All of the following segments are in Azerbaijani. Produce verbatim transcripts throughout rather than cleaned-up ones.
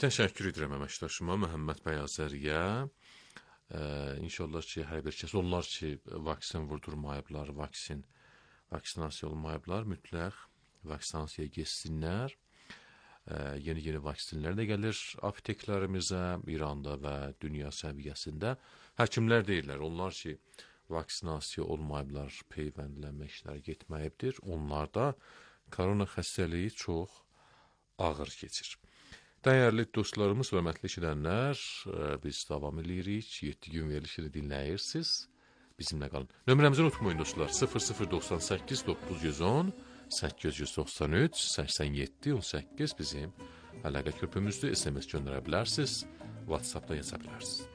Təşəkkür edirəm əməkdaşıma Məhəmməd bəy Azəriyə. İnşallah ki, hər bir kəs, onlar ki, vaksin vurdurmayıblar, vaksin, vaksinasiya olmayıblar, mütləq vaksinasiyaya geçsinlər. Yeni-yeni vaksinlər də gəlir apteklərimizə, İranda və dünya səviyyəsində. Həkimlər deyirlər, onlar ki, vaksinasiya olmayıblar, peyvəndlənmə işləri getməyibdir. Onlarda korona xəstəliyi çox ağır keçir. Dəyərli dostlarımız, hörmətli eşidənlər, biz davam edirik. yeddi gün verilişini dinləyirsiniz. Bizimlə qalın. Nömrəmizi unutmayın dostlar. sıfır sıfır doxsan səkkiz doqquz yüz on səkkiz yüz doxsan üç səksən yeddi on səkkiz bizim əlaqə körpümüzdür. S M S göndərə bilərsiniz. WhatsApp-da yaza bilərsiniz.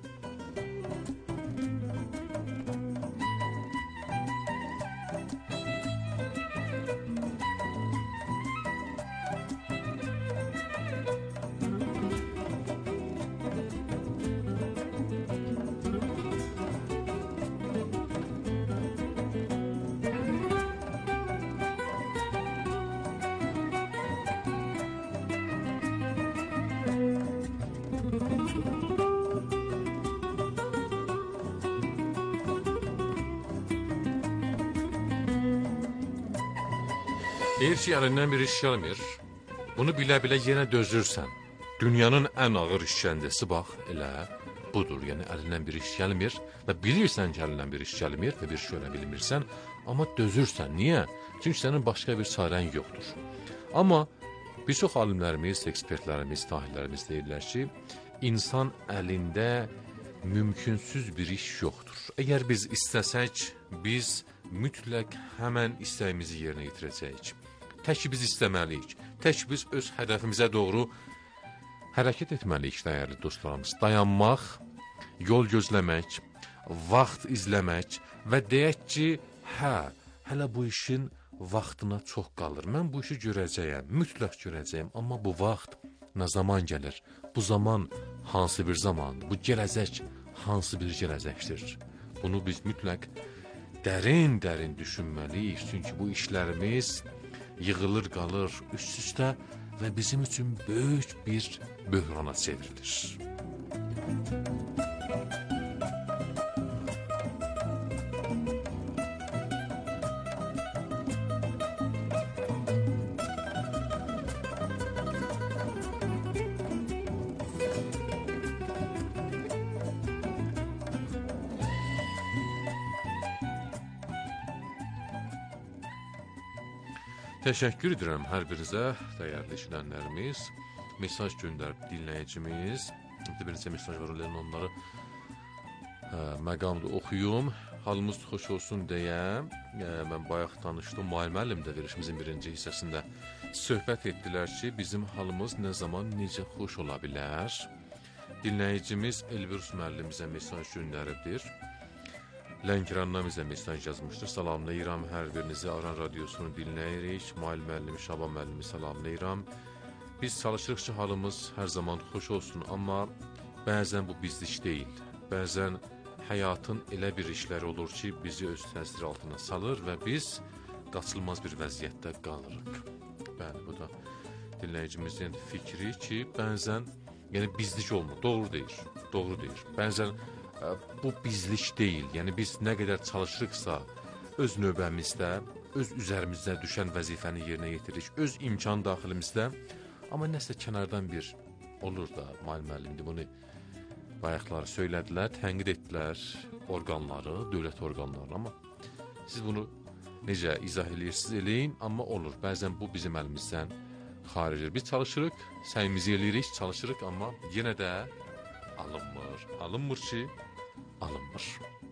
Deyir ki, əlindən bir iş gəlmir, bunu bilə-bilə yenə dözürsən. Dünyanın ən ağır işgəncəsi bax, elə budur. Yəni, əlindən bir iş gəlmir və bilirsən ki, əlindən bir iş gəlmir və bir şey ölə bilmirsən, amma dözürsən. Niyə? Çünki sənin başqa bir çarən yoxdur. Amma bir çox alimlərimiz, ekspertlərimiz, tahillərimiz deyirlər ki, insan əlində mümkünsüz bir iş yoxdur. Əgər biz istəsək, biz mütləq həmən istəyimizi yerinə yetirəcəyik. Tək biz istəməliyik. Tək biz öz hədəfimizə doğru hərəkət etməliyik, dəyərli dostlarımız. Dayanmaq, yol gözləmək, vaxt izləmək və deyək ki, hə, hələ bu işin vaxtına çox qalır. Mən bu işi görəcəyəm, mütləq görəcəyəm. Amma bu vaxt nə zaman gəlir? Bu zaman hansı bir zamandır? Bu gələcək hansı bir gələcəkdir? Bunu biz mütləq dərin-dərin düşünməliyik. Çünki bu işlərimiz yığılır, qalır üst-üstə və bizim üçün böyük bir böhrana çevrilir. Təşəkkür edirəm hər birinizə, dəyərli işlənlərimiz, mesaj göndərib dinləyicimiz. Bir neçə mesaj var, onları hə, məqamda oxuyum. Halımız xoş olsun deyə, mən bayaq tanışdım, Mail müəllim də verişimizin birinci hissəsində söhbət etdilər ki, bizim halımız nə zaman, necə xoş ola bilər. Dinləyicimiz Elvirus müəllimizə mesaj göndəribdir. Lənkərandan bizə mesaj yazmışdır. Salamlayıram hər birinizi, Aran Radiosunu dinləyirik. Mail müəllimi, Şaban müəllimi salamlayıram. Biz çalışırıq ki, halımız hər zaman xoş olsun, amma bəzən bu bizlik deyil. Bəzən həyatın elə bir işləri olur ki, bizi öz təsir altına salır və biz qaçılmaz bir vəziyyətdə qalırıq. Bəli, bu da dinləyicimizin fikri ki, bəzən yəni bizlik olmur. Doğru deyir, doğru deyir. Bəzən bu bizlik deyil. Yəni biz nə qədər çalışırıqsa öz növbəmizdə, öz üzərimizdə düşən vəzifəni yerinə yetiririk, öz imkan daxilimizdə. Amma nəsə kənardan bir olur da, Mail müəllimdir, bunu bayaqları söylədilər, tənqid etdilər orqanları, dövlət orqanları. Amma siz bunu necə izah edirsiniz, eləyin, amma olur. Bəzən bu bizim əlimizdən xaricdir. Biz çalışırıq, səyimizi eləyirik, çalışırıq, amma yenə də alınmır. Alınmır ki, alınmır.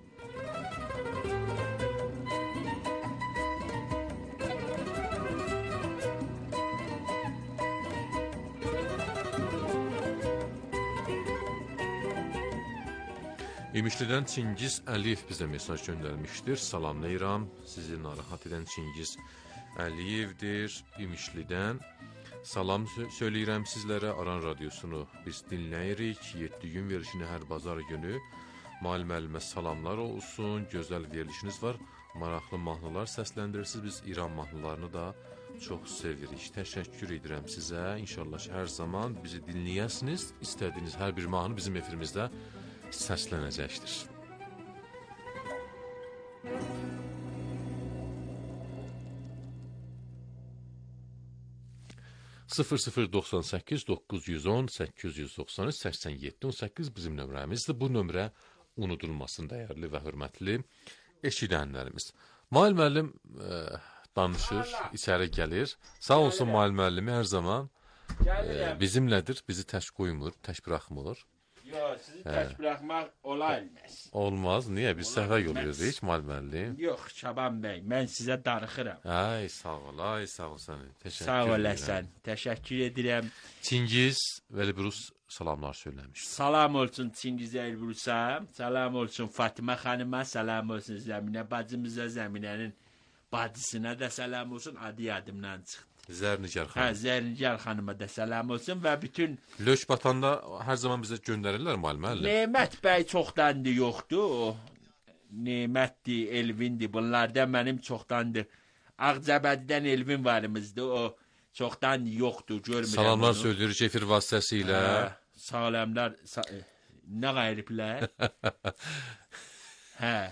İmişlidən Çingiz Əliyev bizə mesaj göndərmişdir. Salamlayıram. Sizi narahat edən Çingiz Əliyevdir. İmişlidən. Salam söyləyirəm sizlərə. Aran Radiosunu biz dinləyirik. yeddi gün verişini hər bazar günü. Mail müəllimə salamlar olsun. Gözəl verilişiniz var. Maraqlı mahnılar səsləndirirsiniz. Biz İran mahnılarını da çox sevirik. Təşəkkür edirəm sizə. İnşallah ki, hər zaman bizi dinləyəsiniz. İstədiyiniz hər bir mahnı bizim efirimizdə səslənəcəkdir. sıfır sıfır doxsan səkkiz doqquz yüz on səkkiz yüz doxsan üç səksən yeddi on səkkiz bizim nömrəmizdir. Bu nömrə unudulmasın dəyərli və hörmətli eşidənlərimiz. Mail müəllim e, danışır, içəri gəlir. Sağ olsun Mail müəllimi hər zaman e, bizimlədir, bizi tək qoymur, tək buraxmır. Yox, sizi tək buraxmaq ola bilməz. Olmaz, niyə? Biz səhvə yoluyorduk, Mail müəllim. Yox, Şaban bəy, mən sizə darıxıram. Ay, sağ ol, ay, sağ ol səni. Təşəkkür sağ olasın, təşəkkür edirəm. Çingiz Vəlibrus salamlar söyləmiş. Salam olsun Çingiz Vəlibrus'a, salam olsun Fatıma xanıma, salam olsun Zəminə bacımıza, Zəminənin bacısına da salam olsun, adı yadımdan çıxdı. Zərnigar xanım. Hə, Zərnigar xanıma da salam olsun və bütün... Löş batanda hər zaman bizə göndərirlər müəllim. Nemət bəy çoxdandır yoxdur. Nemətdir, Elvindir. Bunlardan mənim çoxdandır. Ağcabədidən Elvin varımızdır. O çoxdan yoxdur, görmürəm. Salamlar söylüyoruz efir vasitəsilə. Hə, salamlar. Sa nə qayırıblər? Hə.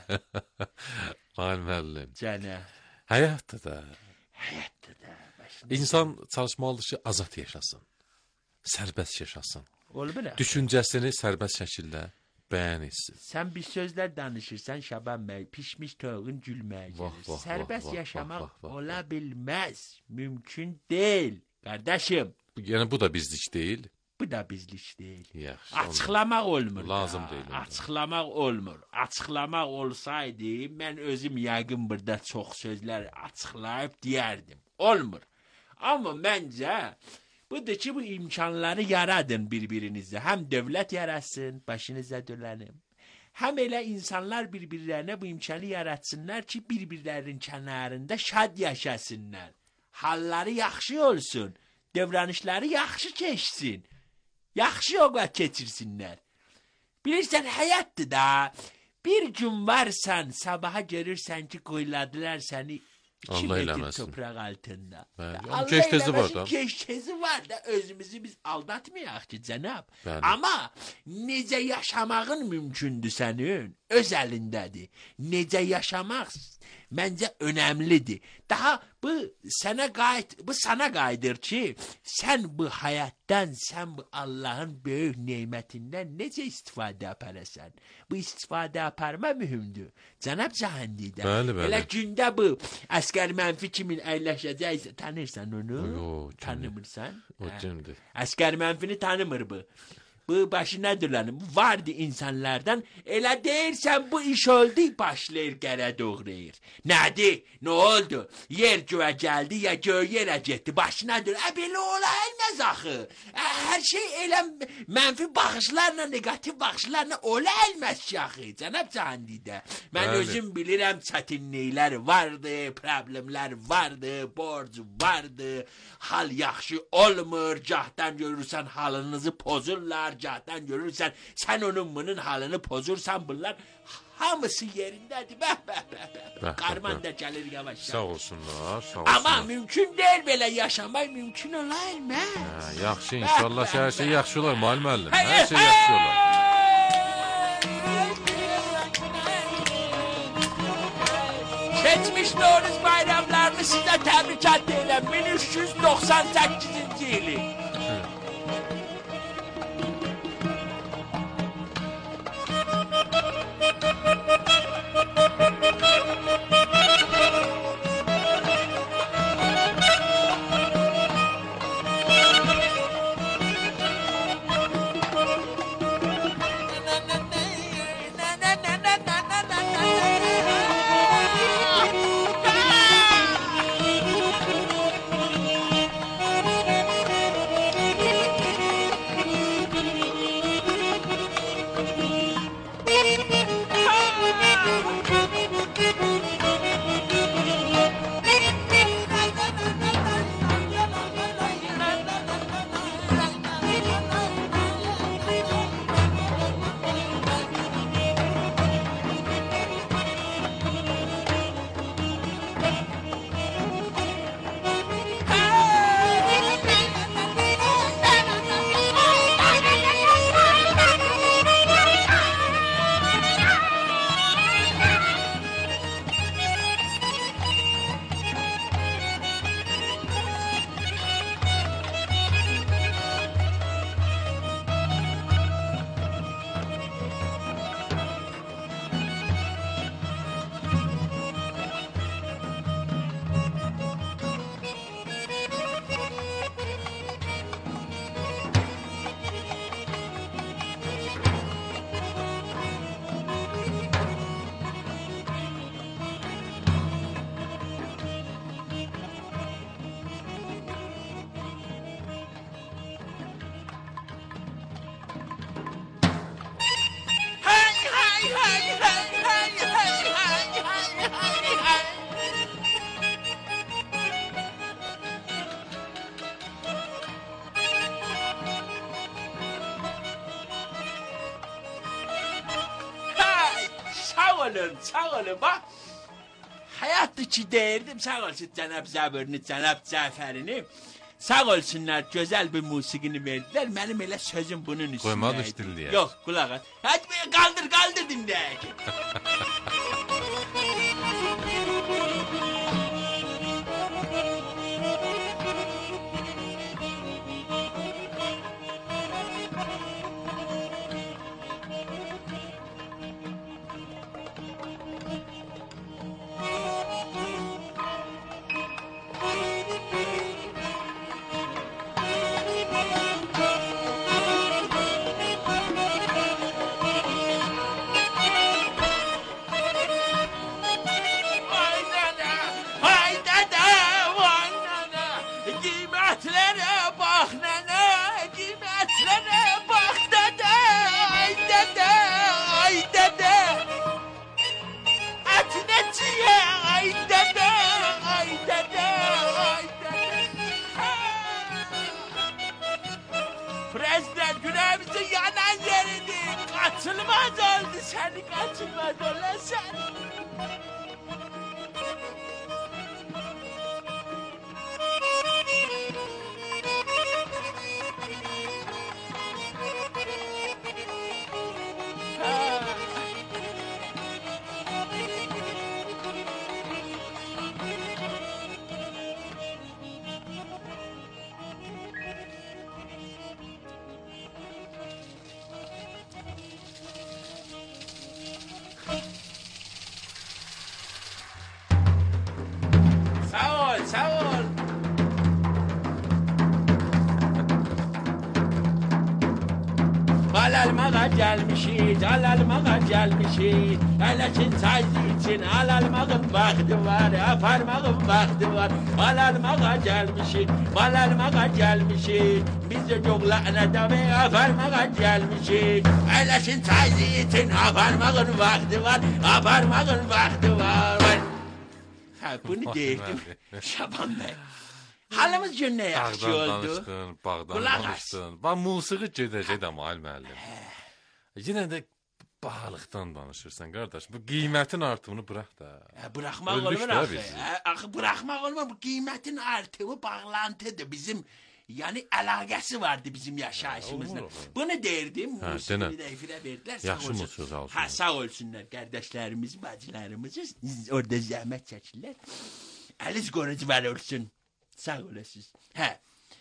Müəllim. Cənə. Həyatda da. Həyatda da. İnsan çalışmalıdır ki, azad yaşasın, sərbəst yaşasın. Olmur. Düşüncəsini sərbəst şəkildə bəyan etsin. Sən bir sözlər danışırsan Şaban bəy, pişmiş toyuğun gülməyə gəlir. Sərbəst yaşamaq vah, vah, ola bilməz, mümkün deyil, qardaşım. Yəni bu da bizlik deyil. Bu da bizlik deyil. Yaxşı, açıqlamaq olmur. Lazım deyil. Onda. Açıqlamaq olmur. Açıqlamaq olsaydı, mən özüm yəqin burada çox sözlər açıqlayıb deyərdim. Olmur. Amma məncə, budur ki, bu imkanları yaradın bir-birinizdə. Həm dövlət yaratsın, başınıza dölənim. Həm elə insanlar bir-birlərinə bu imkanı yaratsınlar ki, bir-birlərinin kənarında şad yaşasınlar. Halları yaxşı olsun, dövranışları yaxşı keçsin. Yaxşı ovqat keçirsinlər. Bilirsən, həyatdır da, bir gün varsan, sabaha görürsən ki, qoyladılar səni iki metr topraq altında. Allah eləməsin, keşkezi var da, özümüzü biz aldatmayaq ki, cənab. Bəli. Amma necə yaşamağın mümkündür sənin, öz əlindədir. Necə yaşamaq məncə önəmlidir. Daha bu sənə qayıt, bu sana qayıdır ki, sən bu həyatdan, sən bu Allahın böyük nemətindən necə istifadə aparasan. Bu istifadə aparma mühümdür. Cənab Cahandidə. Bəli, bəli. Elə gündə bu Əsgər Mənfi kimin əyləşəcəksə, tanırsan onu? Yo, tanımırsan? O kimdir? Əsgər Mənfini tanımır bu. Bu başına dölənim. Vardı insanlardan, elə deyirsən bu iş oldu, başlayır qərə doğrayır. Nədir? Nə oldu? Yer göyə gəldi, ya göy yerə getdi, başına dölə. Ə, belə ola elməz axı. Ə, hər şey elə mənfi baxışlarla, negativ baxışlarla ola elməz ki, axı. Cənab Cahandidə. Mən Bəli. Özüm bilirəm, çətinliklər vardı, problemlər vardı, borc vardı, hal yaxşı olmur, gahdan görürsən halınızı pozurlar, gahdan görürsən, sən onun bunun halını pozursan, bunlar hamısı yerindədir. Bəh, bəh, bəh, bəh. Qarman da gəlir yavaş. Sağ olsunlar, sağ olsunlar. Amma mümkün deyil belə yaşamaq, mümkün olar mı? Hə, yaxşı, inşallah bəh, hər şey yaxşı olar, müəllim müəllim. Hər şey yaxşı olar. Keçmiş Novruz bayramlarını sizə təbrikat edirəm. min üç yüz doxsan səkkizinci ili. olun, sağ olun. Bak, hayattaki değerdim. Sağ olsun Cenab-ı Zabır'ını, Cenab-ı Cafer'ini. Sağ olsunlar, güzel bir musikini verdiler. Benim elə sözüm bunun üstündeydi. Koymadı dilliye. Yok, kulak at. Hadi be, kaldır, kaldır dinle. Prezident günahımızı yanan yeridir. Kaçılmaz oldu seni, kaçılmaz olan sen. Sağ ol, sağ ol. Alalmağa gelmişiz, alalmağa gelmişiz. Eleçin sayısı için alalmağın vakti var, aparmağın vakti var. Alalmağa gelmişiz, alalmağa gelmişiz. Biz de çok lanet adamı aparmağa gelmişiz. Eleçin sayısı için aparmağın vakti var, aparmağın vakti var. Ha, bunu değildim. Şaban Bey. Halımız gün ne yaxşı Bağdan oldu? danışdın, bağdan Qulaq as. danışdın. Bax, musiqi gedəcək də Mahir müəllim. Yenə də bahalıqdan danışırsan, qardaş. Bu qiymətin artımını bırax da. Ha, bırakmak Öldük olmur də axı. biz. Ha, axı bırakmak olmur. Bu kıymetin artımı bağlantıdır. Bizim yani alakası vardı bizim yaşayışımızla. Ha, olur, olur. Bunu derdim. Ha, Musikini dene. de efire verdiler. Sağ Yaxşı olsun. musiqi, sağ olsunlar. Ha, sağ olsunlar kardeşlerimiz, bacılarımız. Orada zahmet çəkirlər. Əliz qorucu var olsun. Sağ olasınız. Ha.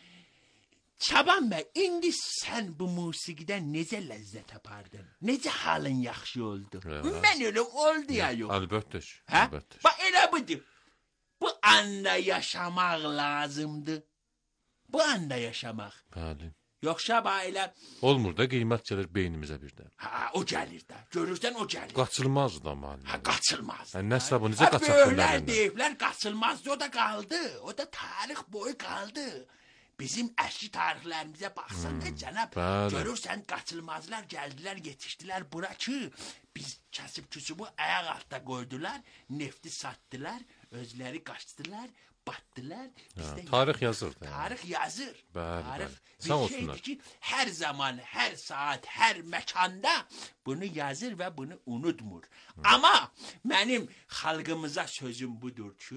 Şaban Bey, indi sen bu musiqiden necə ləzzət apardın? Necə halın yaxşı oldu? Evet. Mən ölüm oldu ya yox. Əlbəttə, Ha? əlbəttə. Bak elə budur. Bu anda yaşamaq lazımdır. Bu anda yaşamaq. Bəli. Yoxsa bax elə, Olmur da qiymət gəlir beynimizə birdən. ha, o gəlir də. Görürsən o gəlir. Qaçılmaz da müəllim. Ha, qaçılmaz. Ha, nəsə bu, necə Ha, qaçaq Böylər bunlardan? deyiblər, qaçılmazdı. O da qaldı. O da tarix boyu qaldı. Bizim əski tarixlərimizə baxsan da cənab, bəli. görürsən qaçılmazlar gəldilər, yetişdilər bura ki, biz kəsib küsübü ayaq altda qoydular, nefti satdılar, özləri qaçdılar, batdılar. Biz Ha, də tarix yazır da. Tarix yazır. Bəli, Tarix bəli. Sağ bir olsunlar. şeydir ki, hər zaman, hər saat, hər məkanda bunu yazır və bunu unutmur. Amma mənim xalqımıza sözüm budur ki,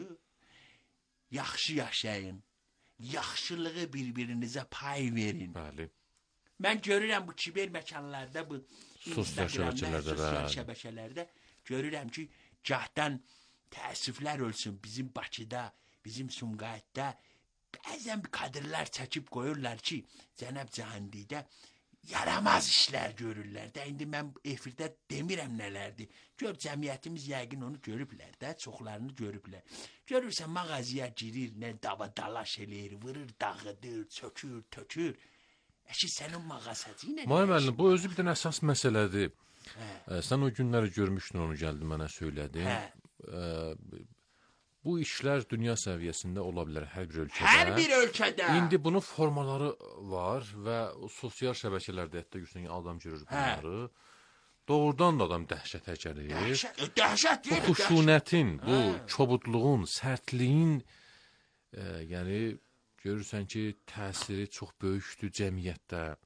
yaxşı yaşayın. Yaxşılığı bir-birinizə pay verin. Bəli. Mən görürəm bu kiber məkanlarda, bu Sosial Instagramda, şəbəkələrdə, sosial bəli. şəbəkələrdə görürəm ki, gahdan təəssüflər olsun bizim Bakıda, bizim Sumqayıtda bəzən bir kadrlar çəkib qoyurlar ki, Cənab Cahandidə yaramaz işlər görürlər də. İndi mən efirdə demirəm nələrdir. Gör, cəmiyyətimiz yəqin onu görüblər də, çoxlarını görüblər. Görürsən, mağazaya girir, nə dava dalaş eləyir, vırır, dağıdır, çökür, tökür. Əşi, sənin mağazacı ilə Mahir nə müəllim, işin bu var? özü bir dənə əsas məsələdir. Hə. Ə, sən o günləri görmüşdün, onu gəldi mənə söylədin. Hə. Ə, bu işlər dünya səviyyəsində ola bilər hər bir ölkədə. Hər bir ölkədə. İndi bunun formaları var və o sosial şəbəkələrdə hətta görürsən ki, adam görür bunları. Doğrudan da adam dəhşətə gəlir. Dəhşət, dəhşət Bu deyil, dəhşət. xuşunətin, bu Hə. çobudluğun, sərtliyin e, yəni görürsən ki, təsiri çox böyükdür cəmiyyətdə.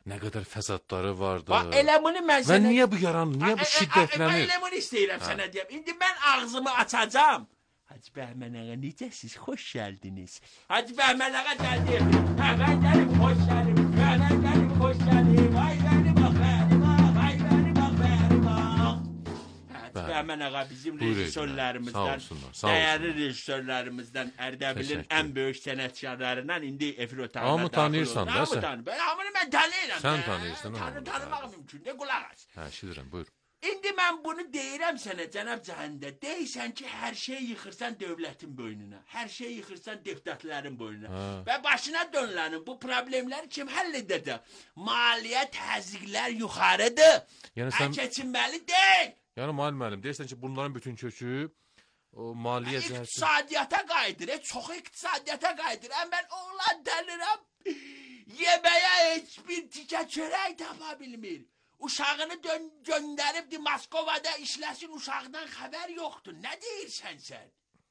nə qədər fəsadları vardı. Bax elə bunu mən Və sənə niyə bu yaranır? Niyə bu şiddətlənir? Mən elə bunu istəyirəm sənə deyəm. İndi mən ağzımı açacağam. Hacı Bəhmən ağa necəsiz? Xoş gəldiniz. Hacı Bəhmən ağa gəldi. Hə, mən gəlim, xoş gəlim. Mən gəlim, xoş gəlim. Ay bəri bax, bəri bax. Ay bəri bax, bəri bax. Hacı Bəhmən ağa bizim rejissorlarımızdan, dəyərli rejissorlarımızdan, Ərdəbilin ən böyük sənətkarlarından indi efir otağında. Hamı tanıyırsan da sən. Ben hamını mən tanıyıram. Sən tanıyırsan. Tanı tanımaq mümkün də, qulaq as. Hə, eşidirəm, buyur. İndi mən bunu deyirəm sənə, cənab Cəhəndə. Deyirsən ki, hər şeyi yıxırsan dövlətin boynuna. Hər şeyi yıxırsan deputatların boynuna. Ha. Və başına dönülənin bu problemləri kim həll edəcək? Maliyyə təzyiqlər yuxarıdır. Yəni sən... sən... Keçinməli deyil. Yəni müəllim müəllim, deyirsən ki, bunların bütün kökü o maliyyə cəhəti... İqtisadiyyata qayıdır, e, çox iqtisadiyyata qayıdır. Həm mən oğlan dəlirəm, yeməyə heç bir tikə çörək tapa bilmir. Uşağını göndəribdi Moskovada işləsin, uşaqdan xəbər yoxdur. Nə deyirsən sən?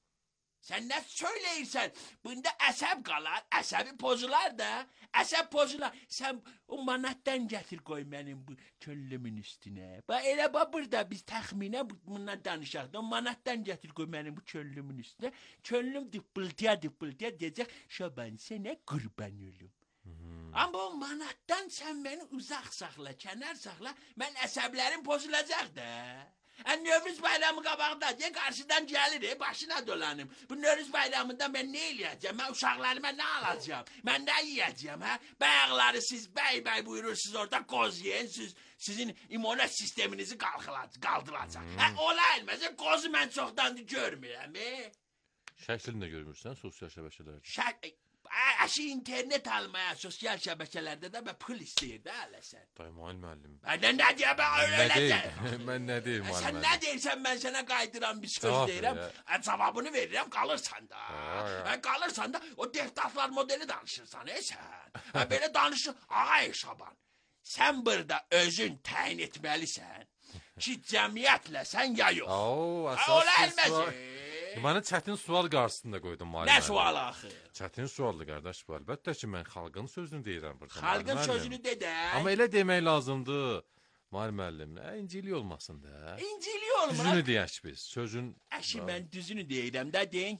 Sən nə söyləyirsən? Bunda əsəb qalar, əsəbi pozular da. Əsəb pozular. Sən o manatdan gətir qoy mənim bu köllümün üstünə. Bax elə bax burada biz təxminə bundan danışaq da. O manatdan gətir qoy mənim bu köllümün üstünə. Köllüm dıppıltıya dıppıltıya deyəcək, Şaban sənə qurban ölüm. Hmm. Amma o manatdan sən məni uzaq saxla, kənar saxla, mən əsəblərim pozulacaq da. Ən Növrüz bayramı qabaqda, deyə qarşıdan gəlir, başına dolanım. Bu Növrüz bayramında mən nə eləyəcəm, mən uşaqlarıma nə alacağım, mən nə yiyəcəm, hə? Bəyaqları siz bəy-bəy buyurursunuz orada qoz yiyin, siz, sizin immunat sisteminizi qaldıracaq. Hmm. Hə, ola elməz, qozu mən çoxdandır görmürəm, he? Şəklini də görmürsən sosial şəbəkələrdə. Şək... Əşi internet almaya sosial şəbəkələrdə də mən pul istəyir dəələsən. Daymal müəllim. Mən nə deyəm, mən öyləcək. Mən nə deyim müəllim. Sən nə deyirsən, mən sənə qaydıram bir söz deyirəm. Cavabını verirəm, qalırsan da. Qalırsan da, o deputatlar modeli danışırsan, e sən. Belə danışır, ağay Şaban. Sən burada özün təyin etməlisən ki, cəmiyyətlə sən ya yox. Oo, əsas ola elməz. Mənə çətin sual qarşısında qoydum müəllim. Nə sual axı? Çətin sualdır qardaş bu. Əlbəttə ki, mən xalqın sözünü deyirəm burada. Xalqın sözünü dedək. Amma elə demək lazımdır. Müəllim müəllim, İncili olmasın da. İncili olmaz. Düzünü deyək biz. Sözün Əşi mən düzünü deyirəm də deyin.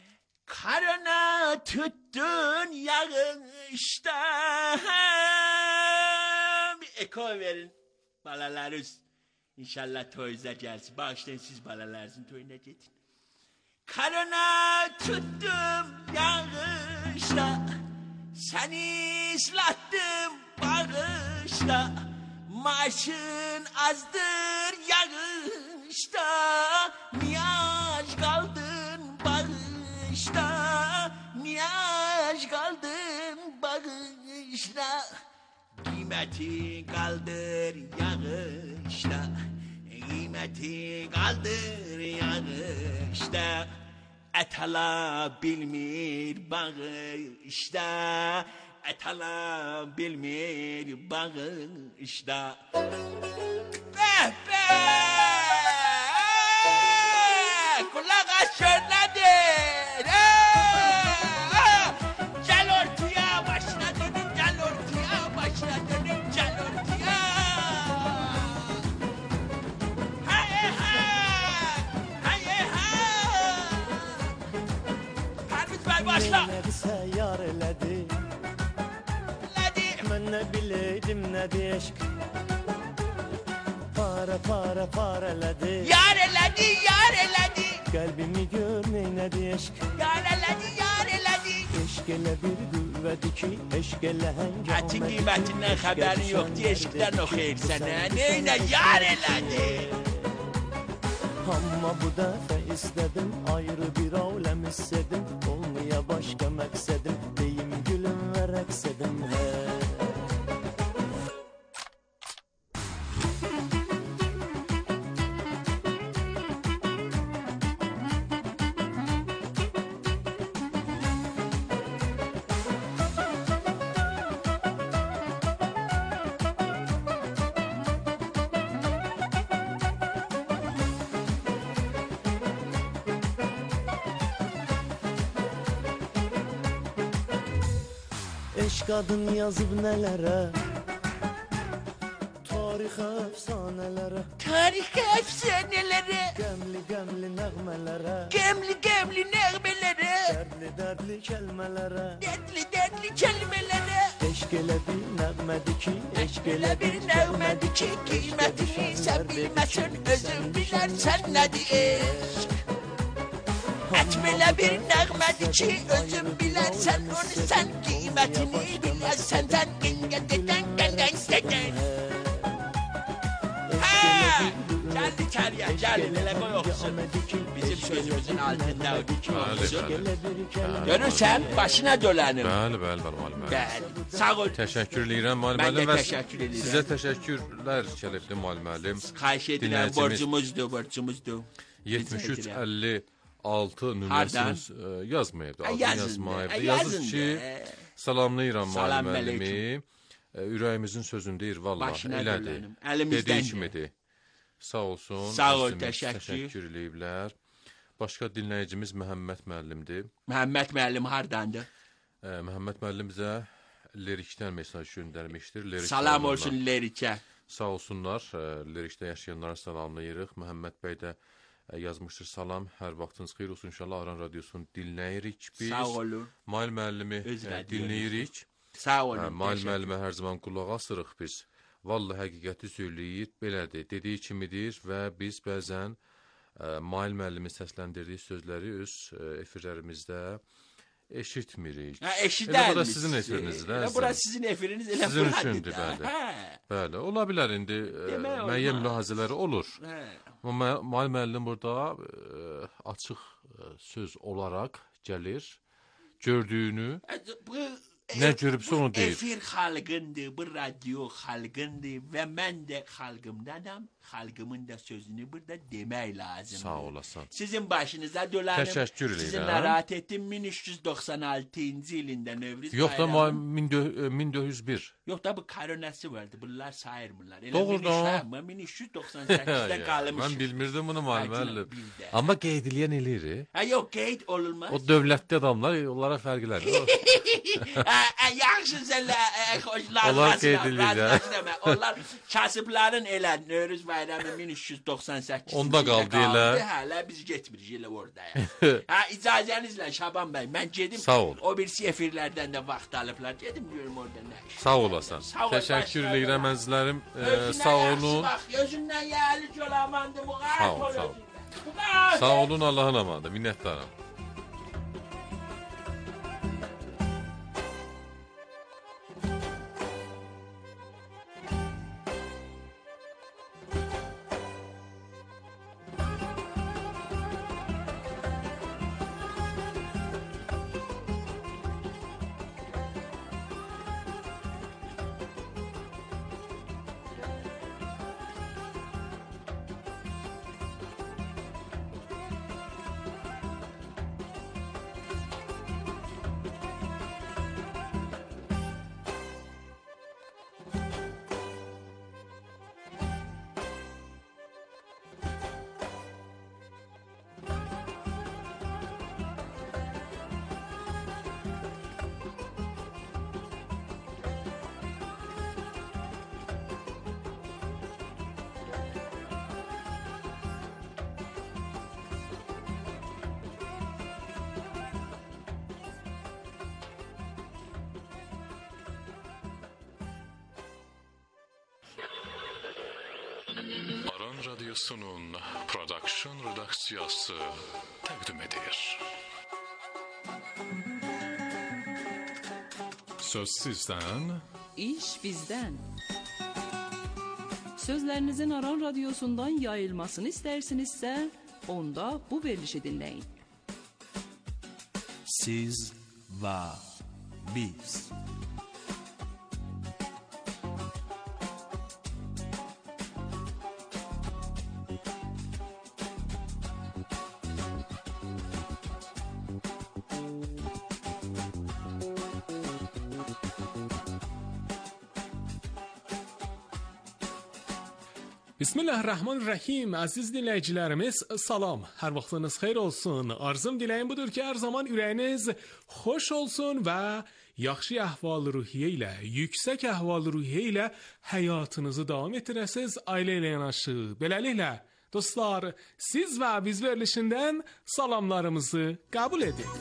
Karına tuttun yağıştan. Bir eko verin balalarız. İnşallah toyuza gəlsin. Bağışlayın siz balalarınızın toyuna gedin. Karına tuttum yağışla, seni ıslattım bağışla. Maaşın azdır yağışta, niyaj kaldın bağışta. Niyaj kaldın bağışla. Kıymetin kaldır yağışta. Kıymeti kaldır yağışta. Et ala bilmir bağışta. Et ala bilmir bağışta. Be be! Kulak aç şörledir! Gel ortaya başına dönün, gel ortaya başına dönün, gel ortaya! Başla. Yar elədi. Elədi. Mən nə biləydim nədir eşq. Para para para elədi. Yar elədi, yar elədi. Qəlbimi gör neynədi eşq. Yar elədi, yar elədi. Eşq elə bir qüvvədir ki, eşq elə həngamədir. Ətin qiymətindən xəbərin yoxdur, eşqdən oxuyursan, hə? Neynə yar elədi. Amma bu dəfə istədim, ayrı bir aləm istədim. Olmaya başqa məqsədim, deyim gülüm və rəqs edim, hə. Eşq adın yazıb nələrə, Tarix efsanelere, Tarih efsanelere, gemli gemli nəğmələrə, gemli gemli nəğmelere, dərdli dərdli kəlmələrə. dertli dertli kelimelere. Eşq elə bir nəğmədir ki, Eşq elə bir nəğmədir ki, qiymətini sən bilməsən, özün bilərsən nədir eşq. Ət belə bir nəğmədir ki, özün bilərsən, onu sən qiymətini bilərsən, sən qınqədən qənqən istədən. Hə! Gəldi içəriyə, gəldi, elə qoy oxusun. Bizim sözümüzün altında oxusun. Görürsən, başına dolanım. Bəli, bəli, bəli, müəllim. Bəli, sağ ol. Təşəkkür edirəm müəllim. Mən də və təşəkkür edirəm. Sizə təşəkkürlər kəlifli müəllim. Xahiş edirəm, Dinləyicimiz- borcumuzdur, borcumuzdur. yetmiş üç Rica edirəm. əlli altı nömrəsiniz e, yazmayıbdı. Ha, Adını yazın yazmayıbdı. da, Yazır yazın ki, da. salamlayıram Salam müəllimi. əleykum. E, Ürəyimizin sözünü deyir vallahi. Başına Elədir. dönəlim. Əlimizdən Dediyi kimidir. Sağ olsun. Sağ ol, özümüz təşəkkür. Təşəkkür eləyiblər. Başqa dinləyicimiz Məhəmməd müəllimdir. Məhəmməd müəllim hardandır? E, Məhəmməd müəllim bizə Lerikdən mesaj göndərmişdir. Lerik Salam müəllimə. olsun Lerikə. Sağ olsunlar. E, Lerikdə yaşayanlara salamlayırıq. Məhəmməd bəy də e, yazmışdır. Salam, hər vaxtınız xeyir olsun. İnşallah Aran Radiosunu dinləyirik biz. Sağ olun. Mail müəllimi Öz e, radiomuz. dinləyirik. Sağ Hə, olun. Mail təşəkkür. müəllimə hər zaman qulaq asırıq biz. Vallahi həqiqəti söyləyir, belədir. Dediyi kimidir və biz bəzən e, Mail müəllimin səsləndirdiyi sözləri öz e, efirlərimizdə eşitmirik. Ha, Elə eşidər bu da misiniz? sizin efirinizdir. Elə əzizim. bura sizin efiriniz, elə Sizin buradır üçündür, da. bəli. Hə, Bəli, ola bilər indi e, Demək müəyyən olmaz. mülahizələri olur. hə. Amma Mail müəllim burada e, açıq e, söz olaraq gəlir, gördüyünü, Bu nə görübsə onu deyir. Efir xalqındır, bu radyo xalqındır və mən də xalqımdanam. Xalqımın da sözünü burada demək lazımdır. Sağ olasan. Sizin başınıza dolanım. Təşəkkür edirəm. Sizi narahat etdim. min üç yüz doxsan altıncı ilində Növrüz Yox da bayramı- müəllim min dörd yüz bir. Yox da bu koronası vardı. Bunlar sayırmırlar. Elə Doğrudan. min üç yüz doxsan səkkizdə qalmış. Mən bilmirdim bunu müəllim. Bacım, bir də. Amma qeyd eləyən eləyir. Ha yox, qeyd olunmaz. O dövlətli adamlar onlara fərqlənir. Ha, ha, yaxşı sənlə xoşlar. Onlar qeyd edirlər. Onlar kasıbların elə Növrüz bayramı min üç yüz doxsan səkkizdə Onda qaldı elə. Hələ biz getmirik elə oradaya. Ha, icazənizlə Şaban bəy, mən gedim. Sağ ol. O birisi efirlərdən də vaxt alıblar. Gedim görüm orada nə iş. Sağ olasan. Sağ ol, Təşəkkür başına edirəm dolan. əzizlərim. E, Özünə sağ yaxşı olun. Bax, gözündən yağlı colamandı bu. Sağ ol, sağ ol. Sağ olun, Allahın amanında. Minnətdaram. Aran Radyosu'nun prodüksiyon redaksiyası təqdim edir. Söz sizdən, İş bizdən. Sözlərinizin Aran Radyosu'ndan yayılmasını istərsinizsə, onda bu verilişi dinləyin. Siz və biz. Bismillahirrahmanirrahim. Əziz dinləyicilərimiz, salam. Hər vaxtınız xeyir olsun. Arzum, diləyim budur ki, hər zaman ürəyiniz xoş olsun və yaxşı əhval-ruhiyyə ilə, yüksək əhval-ruhiyyə ilə həyatınızı davam etdirəsiniz ailə ilə yanaşı. Beləliklə, dostlar, siz və biz verilişindən salamlarımızı qəbul edin.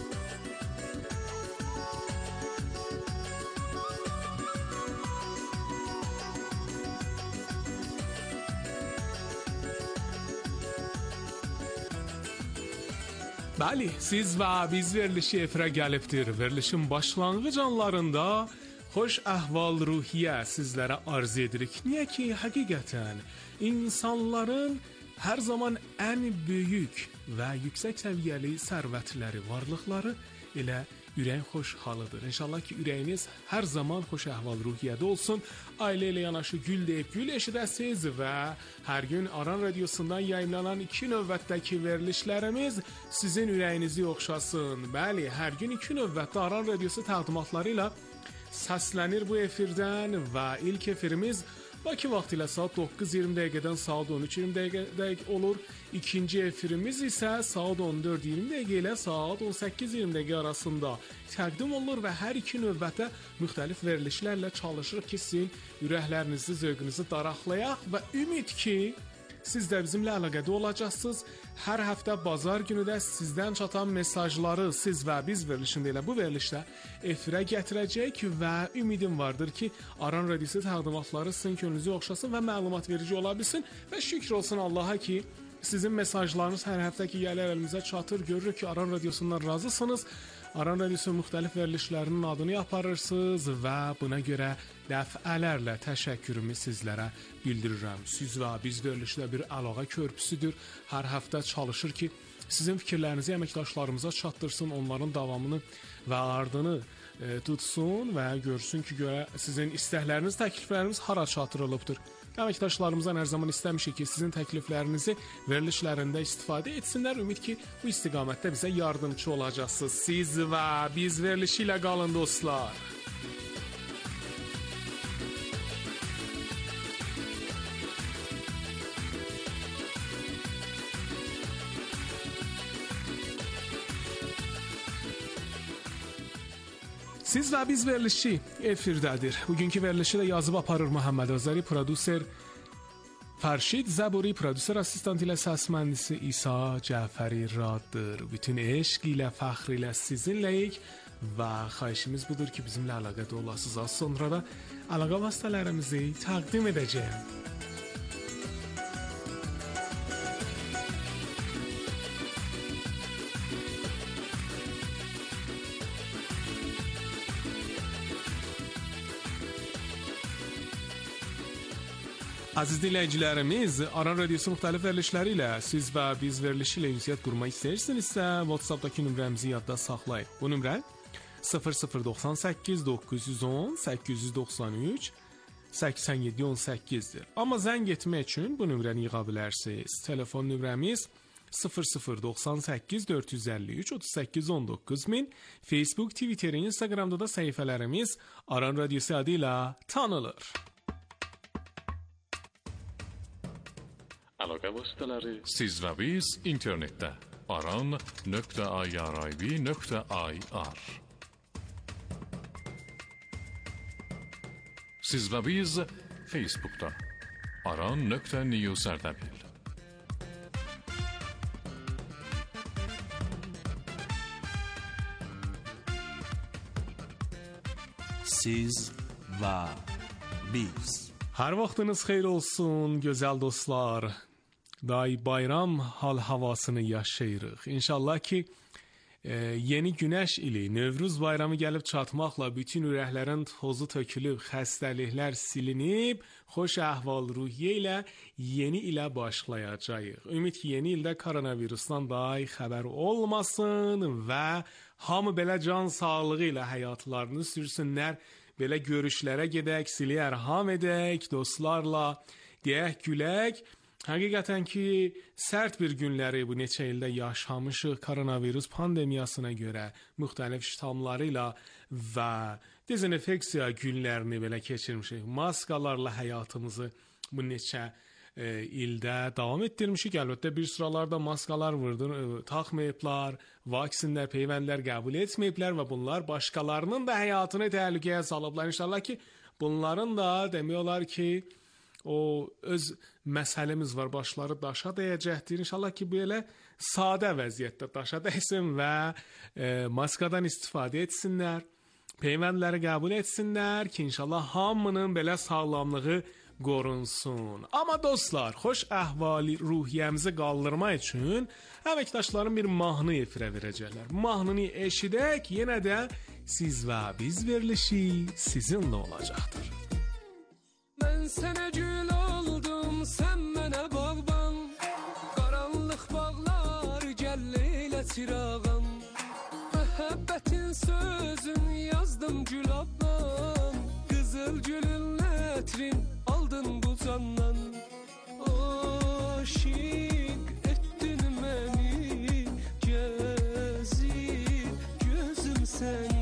Bəli, siz və biz verilişi efirə gəlibdir. Verilişin başlanğıc anlarında xoş əhval-ruhiyyə sizlərə arz edirik. Niyə ki, həqiqətən insanların hər zaman ən böyük və yüksək səviyyəli sərvətləri, varlıqları elə ürək xoş halıdır. İnşallah ki, ürəyiniz hər zaman xoş əhval-ruhiyyədə olsun. Ailə ilə yanaşı gül deyib gül eşidəsiniz və hər gün Aran Radiosundan yayımlanan iki növbətdəki verilişlərimiz sizin ürəyinizi oxşasın. Bəli, hər gün iki növbətdə Aran Radiosu təqdimatları ilə səslənir bu efirdən və ilk efirimiz Bakı vaxtı ilə saat doqquz iyirmi dəqiqədən saat on üç iyirmi dəqiqə olur. İkinci efirimiz isə saat on dörd iyirmi dəqiqə ilə saat on səkkiz iyirmi dəqiqə arasında təqdim olunur və hər iki növbətə müxtəlif verilişlərlə çalışırıq ki, sizin ürəklərinizi, zövqünüzü daraqlayaq və ümid ki, siz də bizimlə əlaqədə olacaqsınız. Hər həftə bazar günü də sizdən çatan mesajları siz və biz verilişində ilə bu verilişdə efirə gətirəcək və ümidim vardır ki, Aran Radiosu təqdimatları sizin könlünüzü oxşasın və məlumat verici ola bilsin və şükür olsun Allaha ki, sizin mesajlarınız hər həftə ki, gəlir əlimizə çatır, görürük ki, Aran Radiosundan razısınız. Aran Radiosunun müxtəlif verilişlərinin adını aparırsınız və buna görə dəfələrlə təşəkkürümü sizlərə bildirirəm. Siz və biz verilişdə bir əlaqə körpüsüdür. Hər həftə çalışır ki, sizin fikirlərinizi əməkdaşlarımıza çatdırsın, onların davamını və ardını e, tutsun və görsün ki, görə sizin istəkləriniz, təklifləriniz hara çatdırılıbdır. Əməkdaşlarımızdan hər zaman istəmişik ki, sizin təkliflərinizi verilişlərində istifadə etsinlər. Ümid ki, bu istiqamətdə bizə yardımcı olacaqsınız. Siz və biz verilişi ilə qalın dostlar. Siz və biz verilişi efirdədir. Bugünkü verilişi də yazıb aparır Muhammed Azəri, prodüser Fərşid Zəburi, prodüser asistant ilə səs mühəndisi İsa Cəfəri Raddır. Bütün eşq ilə, fəxr ilə sizinləyik və xahişimiz budur ki, bizimlə əlaqədə olasınız. Az sonra da əlaqə vasitələrimizi təqdim edəcəyəm. Əziz dinləyicilərimiz, Aran Radiosu müxtəlif verilişləri ilə siz və biz verilişi ilə ünsiyyət qurmaq istəyirsinizsə, WhatsApp-dakı nömrəmizi yadda saxlayın. Bu nömrə sıfır sıfır doxsan səkkiz doqquz yüz on səkkiz yüz doxsan üç səksən yeddi on səkkizdir. Amma zəng etmək üçün bu nömrəni yığa bilərsiniz. Telefon nömrəmiz sıfır sıfır doxsan səkkiz dörd yüz əlli üç otuz səkkiz on doqquz min. Facebook, Twitter, Instagramda da səhifələrimiz Aran Radiosu adı ilə tanınır. Əlaqə vasitələri siz və biz internetdə aran nöqtə irib nöqtə ir. Siz və biz Facebookda aran nöqtə news Ərdəbil. Siz və biz. Hər vaxtınız xeyir olsun, gözəl dostlar. Day bayram hal havasını yaşayırıq. İnşallah ki, e, yeni günəş ili, Nevruz bayramı gəlib çatmaqla bütün ürəklərin tozu tökülüb, xəstəliklər silinib, xoş əhval-ruhiyyə ilə yeni ilə başlayacağıq. Ümid ki, yeni ildə koronavirusdan day xəbər olmasın və hamı belə can sağlığı ilə həyatlarını sürsünlər. Belə görüşlərə gedək, sili ərham edək, dostlarla deyək, gülək. Həqiqətən ki, sərt bir günləri bu neçə ildə yaşamışıq koronavirus pandemiyasına görə, müxtəlif ştamları ilə və dezinfeksiya günlərini belə keçirmişik. Maskalarla həyatımızı bu neçə e, ildə davam etdirmişik. Əlbəttə bir sıralarda maskalar vurdur, e, taxmayıblar, vaksinlər, peyvəndlər qəbul etməyiblər və bunlar başqalarının da həyatını təhlükəyə salıblar. İnşallah ki, bunların da demək olar ki, o öz məsələmiz var, başları daşa dəyəcəkdir. İnşallah ki, belə sadə vəziyyətdə daşa dəysin və e, maskadan istifadə etsinlər, peyvəndləri qəbul etsinlər ki, inşallah hamının belə sağlamlığı qorunsun. Amma dostlar, xoş əhvali ruhiyyəmizi qaldırmaq üçün əməkdaşların bir mahnı efirə verəcəklər. Mahnını eşidək, yenə də siz və biz verilişi sizinlə olacaqdır. Mən sənə gül oldum, sən mənə bağban, qaranlıq bağlar gəllə çırağım, məhəbbətin sözün yazdım gül ablam, qızıl gülün ətrin aldın bu candan, aşiq etdin məni, gəzir gözüm səni.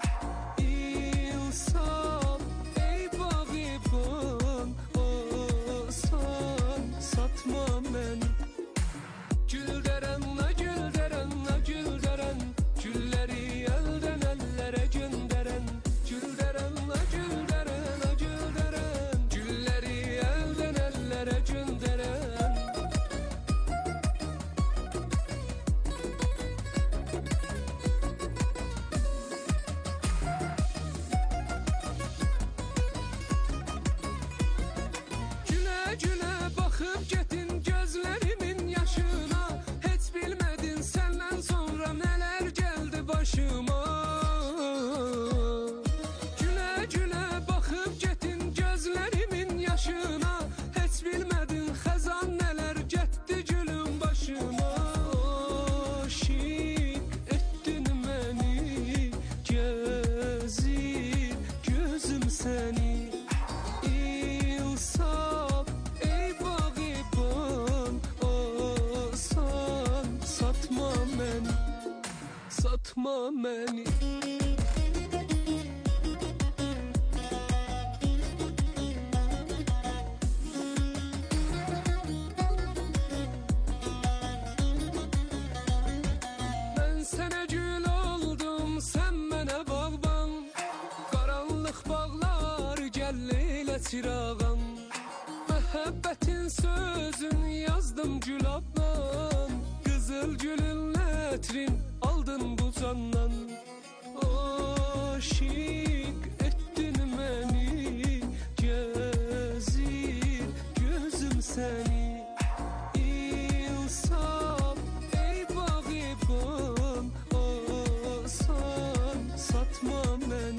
Çırağım, məhəbbətin sözün yazdım gül ablam, qızıl gülün ətrin aldın bu candan, aşiq etdin məni, gəzir gözüm səni, insaf ey bağıban, asan satma məni.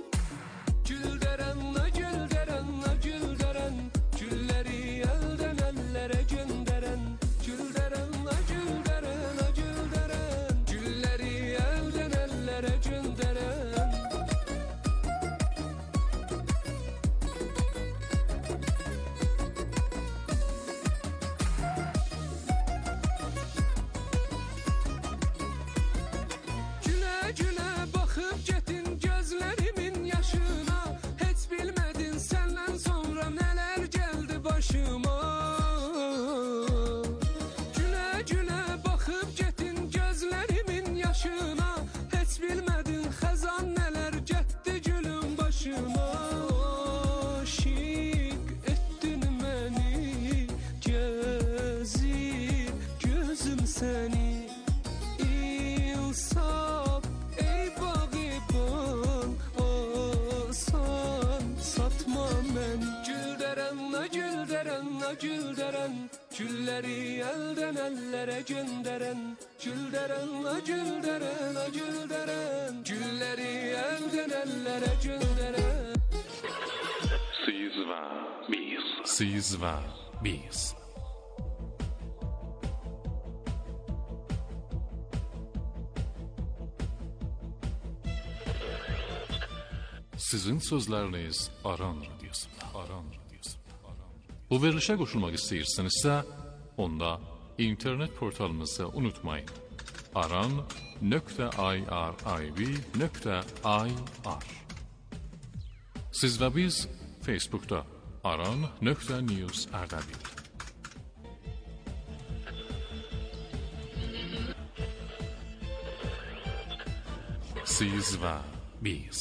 Gülleri elden ellere gönderen, gülderen la gülderen la gülderen, gülleri elden ellere gönderen. Siz ve biz. Siz ve biz. Sizin sözleriniz Aran Radyosu'nda. Aran Radyosu'nda. Bu verilişe qoşulmaq istəyirsinizsə, onda internet portalımızı unutmayın. aran nöqtə irib nöqtə ir. Siz və biz Facebook'da aran nöqtə news Ardabil, Siz və biz.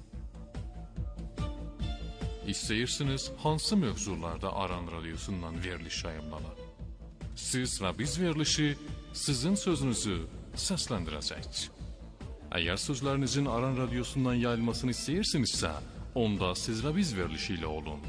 İstəyirsiniz hansı mövzularda Aran radiosundan veriliş yayımlanır? Siz və biz verilişi sizin sözünüzü səsləndirəcək. Əgər sözlərinizin Aran radiosundan yayılmasını istəyirsinizsə, onda siz və biz verilişi ilə olun.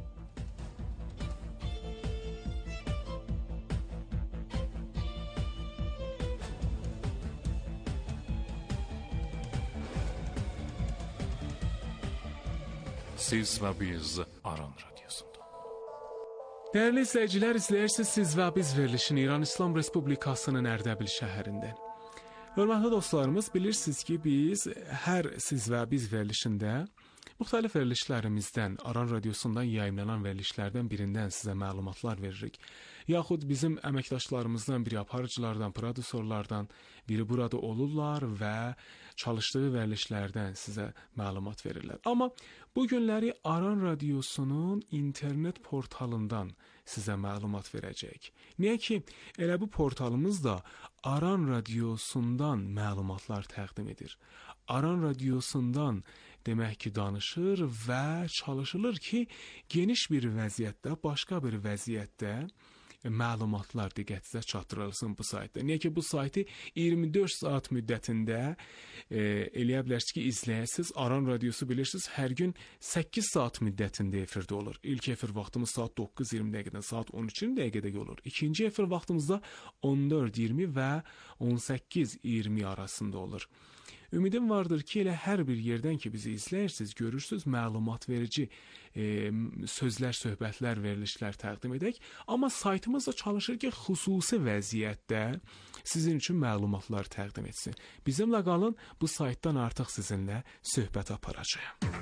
Siz və biz Aran Radiyosunda. Dəyərli izləyicilər, izləyirsiniz Siz və Biz verilişini İran İslam Respublikasının Ərdəbil şəhərində. Hörmətli dostlarımız, bilirsiniz ki, biz hər Siz və Biz verilişində müxtəlif verilişlərimizdən, Aran Radiosundan yayımlanan verilişlərdən birindən sizə məlumatlar veririk. Yaxud bizim əməkdaşlarımızdan biri, aparıcılardan, prodüserlardan biri burada olurlar və çalışdığı verilişlərdən sizə məlumat verirlər. Amma bu günləri Aran Radiosunun internet portalından sizə məlumat verəcək. Niyə ki, elə bu portalımız da Aran Radiosundan məlumatlar təqdim edir. Aran Radiosundan demək ki, danışır və çalışılır ki, geniş bir vəziyyətdə, başqa bir vəziyyətdə məlumatlar diqqətinizə çatdırılsın bu saytda. Niyə ki, bu saytı iyirmi dörd saat müddətində e, eləyə bilərsiniz ki, izləyəsiniz. Aran Radiosu bilirsiniz, hər gün səkkiz saat müddətində efirdə olur. İlk efir vaxtımız saat doqquz iyirmi dəqiqədən saat on üç iyirmi dəqiqədə olur. İkinci efir vaxtımızda on dörd iyirmi və on səkkiz iyirmi arasında olur. Ümidim vardır ki, elə hər bir yerdən ki, bizi izləyirsiniz, görürsünüz, məlumat verici e, sözlər, söhbətlər, verilişlər təqdim edək. Amma saytımız da çalışır ki, xüsusi vəziyyətdə sizin üçün məlumatlar təqdim etsin. Bizimlə qalın, bu saytdan artıq sizinlə söhbət aparacağım.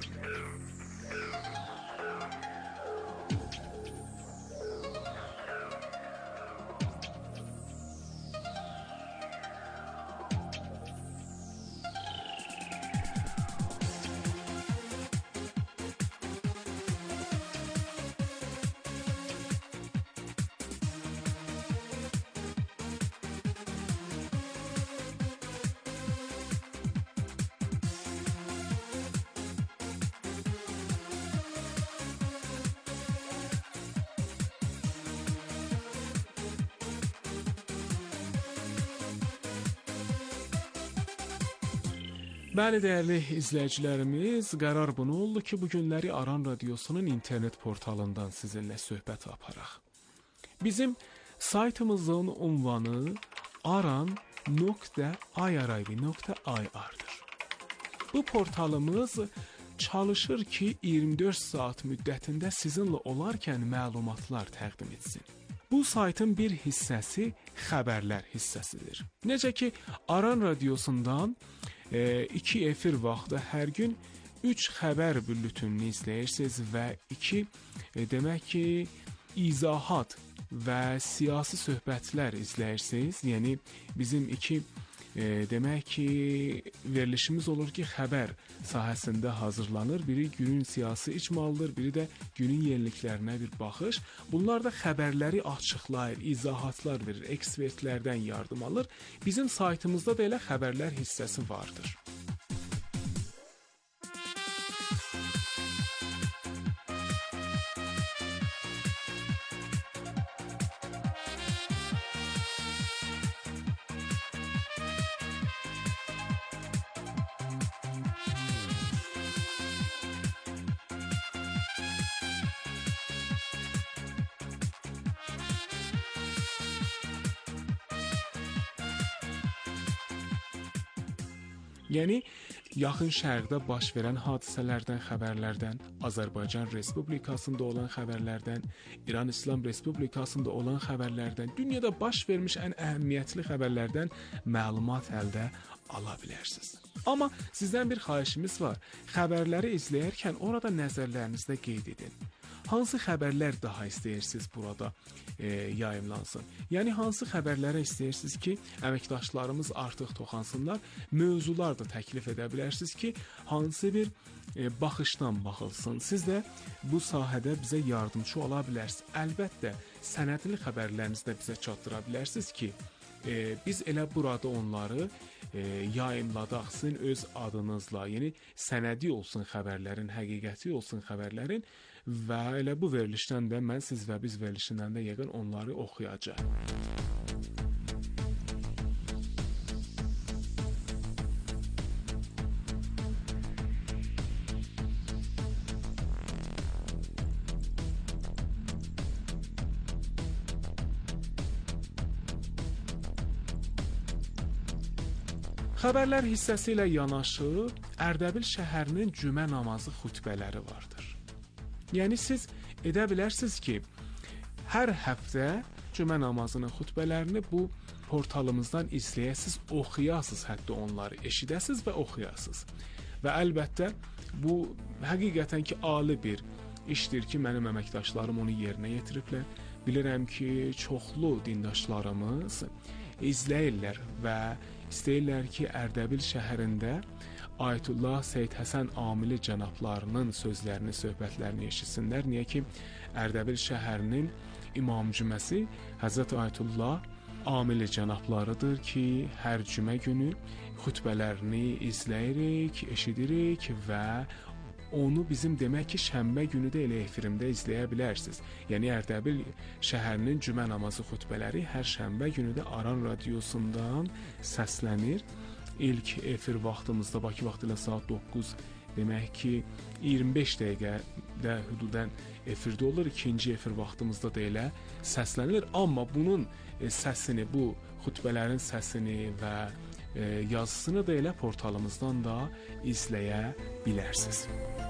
Bəli, dəyərli izləyicilərimiz, qərar bunu oldu ki, bu günləri Aran Radiosunun internet portalından sizinlə söhbət aparaq. Bizim saytımızın ünvanı aran nöqtə i r i b nöqtə i r-dır. Bu portalımız çalışır ki, iyirmi dörd saat müddətində sizinlə olarkən məlumatlar təqdim etsin. Bu saytın bir hissəsi xəbərlər hissəsidir. Necə ki, Aran Radiosundan e, iki efir vaxtı hər gün üç xəbər bülletenini izləyirsiniz və iki e, demək ki, izahat və siyasi söhbətlər izləyirsiniz. Yəni bizim iki e, demək ki, verilişimiz olur ki, xəbər sahəsində hazırlanır. Biri günün siyasi icmalıdır, biri də günün yeniliklərinə bir baxış. Bunlar da xəbərləri açıqlayır, izahatlar verir, ekspertlərdən yardım alır. Bizim saytımızda da elə xəbərlər hissəsi vardır. Yəni, yaxın şərqdə baş verən hadisələrdən, xəbərlərdən, Azərbaycan Respublikasında olan xəbərlərdən, İran İslam Respublikasında olan xəbərlərdən, dünyada baş vermiş ən əhəmiyyətli xəbərlərdən məlumat əldə ala bilərsiniz. Amma sizdən bir xahişimiz var. Xəbərləri izləyərkən orada nəzərlərinizdə qeyd edin. Hansı xəbərlər daha istəyirsiniz burada e, yayımlansın? Yəni, hansı xəbərlərə istəyirsiniz ki, əməkdaşlarımız artıq toxansınlar? Mövzular da təklif edə bilərsiniz ki, hansı bir e, baxışdan baxılsın? Siz də bu sahədə bizə yardımcı ola bilərsiniz. Əlbəttə, sənədli xəbərlərinizi də bizə çatdıra bilərsiniz ki, e, biz elə burada onları e, yayımladaq sizin öz adınızla. Yəni sənədi olsun xəbərlərin, həqiqəti olsun xəbərlərin və elə bu verilişdən də mən siz və biz verilişindən də yəqin onları oxuyacağam. Xəbərlər hissəsi ilə yanaşı Ərdəbil şəhərinin cümə namazı xutbələri vardır. Yəni siz edə bilərsiniz ki, hər həftə cümə namazının xutbələrini bu portalımızdan izləyəsiniz, oxuyasınız, hətta onları eşidəsiniz və oxuyasınız. Və əlbəttə bu həqiqətən ki, ali bir işdir ki, mənim əməkdaşlarım onu yerinə yetiriblər. Bilirəm ki, çoxlu dindaşlarımız izləyirlər və istəyirlər ki, Ərdəbil şəhərində Ayətullah Seyyid Həsən Amili cənablarının sözlərini, söhbətlərini eşitsinlər. Niyə ki, Ərdəbil şəhərinin imam cüməsi Həzrət Ayətullah Amili cənablarıdır ki, hər cümə günü xutbələrini izləyirik, eşidirik və onu bizim demək ki, şənbə günü də elə efirimdə izləyə bilərsiniz. Yəni Ərdəbil şəhərinin cümə namazı xutbələri hər şənbə günü də Aran radiosundan səslənir. İlk efir vaxtımızda Bakı vaxtı ilə saat doqquz, demək ki, iyirmi beş dəqiqədə hüdudən efirdə olur. İkinci efir vaxtımızda da elə səslənir. Amma bunun səsini, bu xutbələrin səsini və yazısını da elə portalımızdan da izləyə bilərsiniz.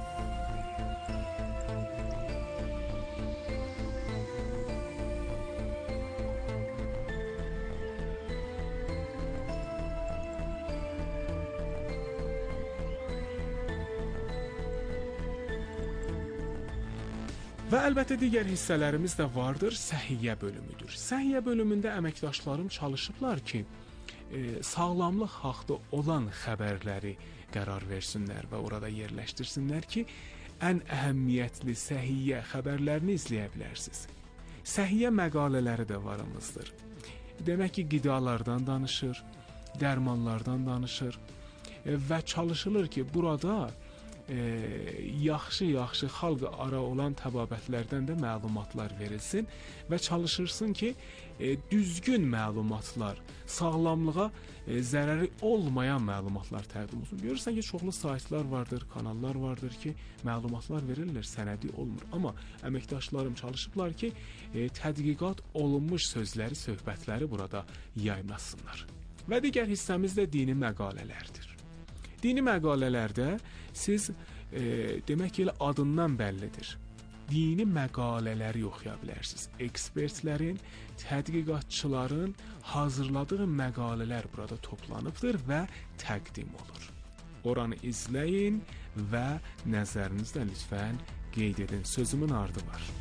Və əlbəttə digər hissələrimiz də vardır, səhiyyə bölümüdür. Səhiyyə bölümündə əməkdaşlarım çalışıblar ki, e, sağlamlıq haqda olan xəbərləri qərar versinlər və orada yerləşdirsinlər ki, ən əhəmiyyətli səhiyyə xəbərlərini izləyə bilərsiniz. Səhiyyə məqalələri də varımızdır. Demək ki, qidalardan danışır, dərmanlardan danışır e, və çalışılır ki, burada yaxşı-yaxşı e, xalq ara olan təbabətlərdən də məlumatlar verilsin və çalışırsın ki, e, düzgün məlumatlar, sağlamlığa e, zərəri olmayan məlumatlar təqdim olsun. Görürsən ki, çoxlu saytlar vardır, kanallar vardır ki, məlumatlar verirlər, sənədi olmur. Amma əməkdaşlarım çalışıblar ki, e, tədqiqat olunmuş sözləri, söhbətləri burada yayımlasınlar. Və digər hissəmiz də dini məqalələrdir. Dini məqalələrdə siz e, demək ki, elə adından bəllidir. Dini məqalələri oxuya bilərsiniz. Ekspertlərin, tədqiqatçıların hazırladığı məqalələr burada toplanıbdır və təqdim olur. Oranı izləyin və nəzərinizdə lütfən qeyd edin. Sözümün ardı var.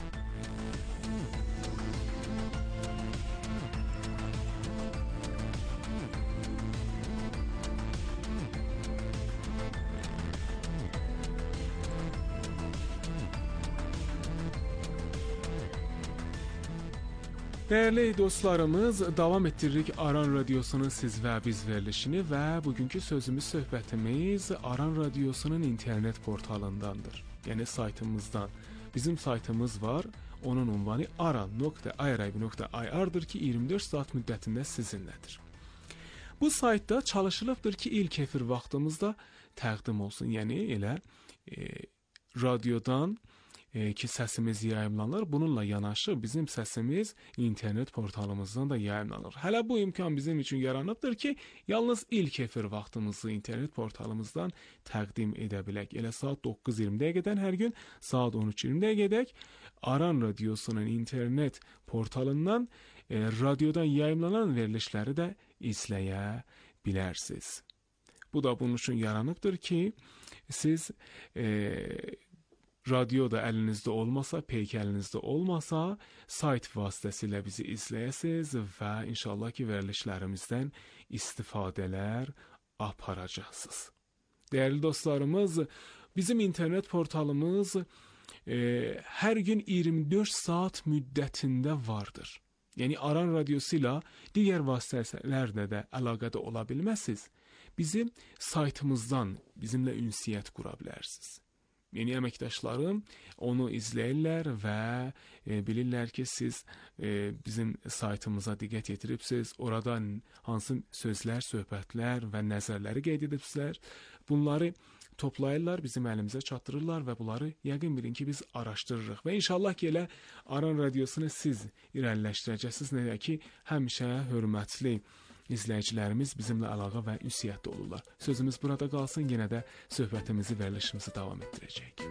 Dəyərli dostlarımız, davam etdiririk Aran Radiosunun Siz və Biz verilişini və bugünkü sözümüz, söhbətimiz Aran Radiosunun internet portalındandır. Yəni saytımızdan. Bizim saytımız var, onun ünvanı aran nöqtə irib nöqtə ir-dır ki, iyirmi dörd saat müddətində sizinlədir. Bu saytda çalışılıbdır ki, ilk efir vaxtımızda təqdim olsun. Yəni elə e, radiodan ki səsimiz yayımlanır. Bununla yanaşı bizim səsimiz internet portalımızdan da yayımlanır. Hələ bu imkan bizim üçün yaranıbdır ki, yalnız ilk efir vaxtımızı internet portalımızdan təqdim edə bilək. Elə saat doqquz iyirmi dəqiqədən hər gün saat on üç iyirmi dəqiqədək Aran Radiosunun internet portalından e, radiodan yayımlanan verilişləri də izləyə bilərsiniz. Bu da bunun üçün yaranıbdır ki, siz e, radioda əlinizdə olmasa, peyk əlinizdə olmasa, sayt vasitəsilə bizi izləyəsiniz və inşallah ki, verilişlərimizdən istifadələr aparacaqsınız. Dəyərli dostlarımız, bizim internet portalımız e, hər gün iyirmi dörd saat müddətində vardır. yəni Aran radiosu ilə digər vasitələrlə də əlaqədə ola bilməsiniz, bizim saytımızdan bizimlə ünsiyyət qura bilərsiniz. Yeni əməkdaşlarım onu izləyirlər və e, bilirlər ki, siz e, bizim saytımıza diqqət yetiribsiz, oradan hansı sözlər, söhbətlər və nəzərləri qeyd edibsizlər, bunları toplayırlar, bizim əlimizə çatdırırlar və bunları yəqin bilin ki, biz araşdırırıq və inşallah ki, elə Aran radiosunu siz irəliləşdirəcəksiniz, nəyə ki, həmişə hörmətli izləyicilərimiz bizimlə əlaqə və ünsiyyətdə olurlar. Sözümüz burada qalsın, yenə də söhbətimizi, verilişimizi davam etdirəcəyik.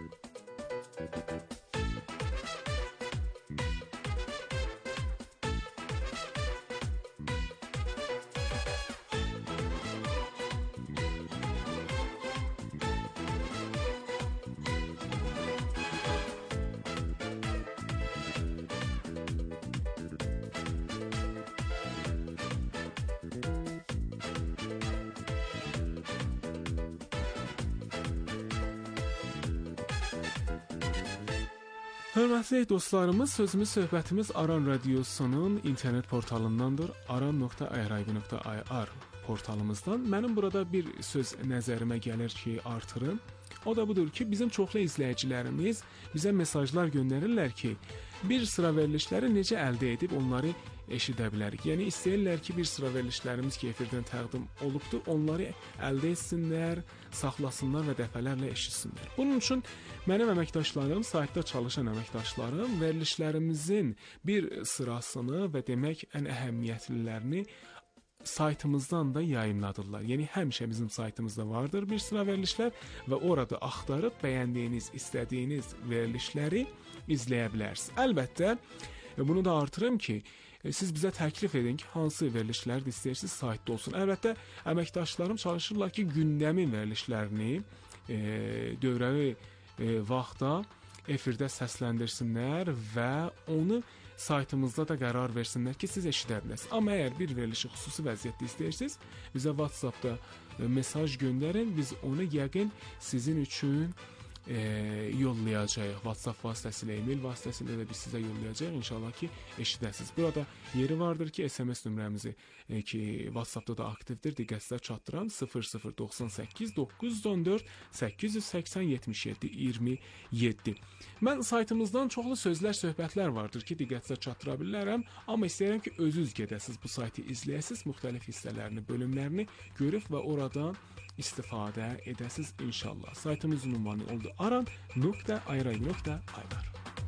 Hörmətli dostlarımız, sözümüz, söhbətimiz Aran radiosunun internet portalındandır. aran nöqtə ayraybi nöqtə i r portalımızdan. Mənim burada bir söz nəzərimə gəlir ki, artırım. O da budur ki, bizim çoxlu izləyicilərimiz bizə mesajlar göndərirlər ki, bir sıra verilişləri necə əldə edib onları eşidə bilərik. Yəni istəyirlər ki, bir sıra verilişlərimiz ki, efirdən təqdim olubdur, onları əldə etsinlər, saxlasınlar və dəfələrlə eşitsinlər. Bunun üçün mənim əməkdaşlarım, saytda çalışan əməkdaşlarım verilişlərimizin bir sırasını və demək ən əhəmiyyətlilərini saytımızdan da yayımladırlar. Yəni həmişə bizim saytımızda vardır bir sıra verilişlər və orada axtarıb bəyəndiyiniz, istədiyiniz verilişləri izləyə bilərsiniz. Əlbəttə, bunu da artırım ki, siz bizə təklif edin ki, hansı verilişləri istəyirsiniz saytda olsun. Əlbəttə, əməkdaşlarım çalışırlar ki, gündəmin verilişlərini e, dövrəvi e, vaxtda efirdə səsləndirsinlər və onu saytımızda da qərar versinlər ki, siz eşidə biləsiniz. Amma əgər bir verilişi xüsusi vəziyyətdə istəyirsiniz, bizə WhatsApp-da e, mesaj göndərin, biz onu yəqin sizin üçün e, yollayacağıq. WhatsApp vasitəsilə, e-mail vasitəsilə də biz sizə yollayacağıq. İnşallah ki, eşidəsiniz. Burada yeri vardır ki, S M S nömrəmizi e, ki, WhatsApp-da da aktivdir. Diqqətinizə çatdıran sıfır sıfır doxsan səkkiz doqquz yüz on dörd səkkiz yüz səksən yetmiş yeddi iyirmi yeddi. Mən saytımızdan çoxlu sözlər, söhbətlər vardır ki, diqqətinizə çatdıra bilərəm. Amma istəyirəm ki, özünüz gedəsiniz, bu saytı izləyəsiniz, müxtəlif hissələrini, bölümlərini görüb və oradan istifadə edəsiniz inşallah. Saytımızın ünvanı oldu aran nöqtə ayraybi nöqtə i r.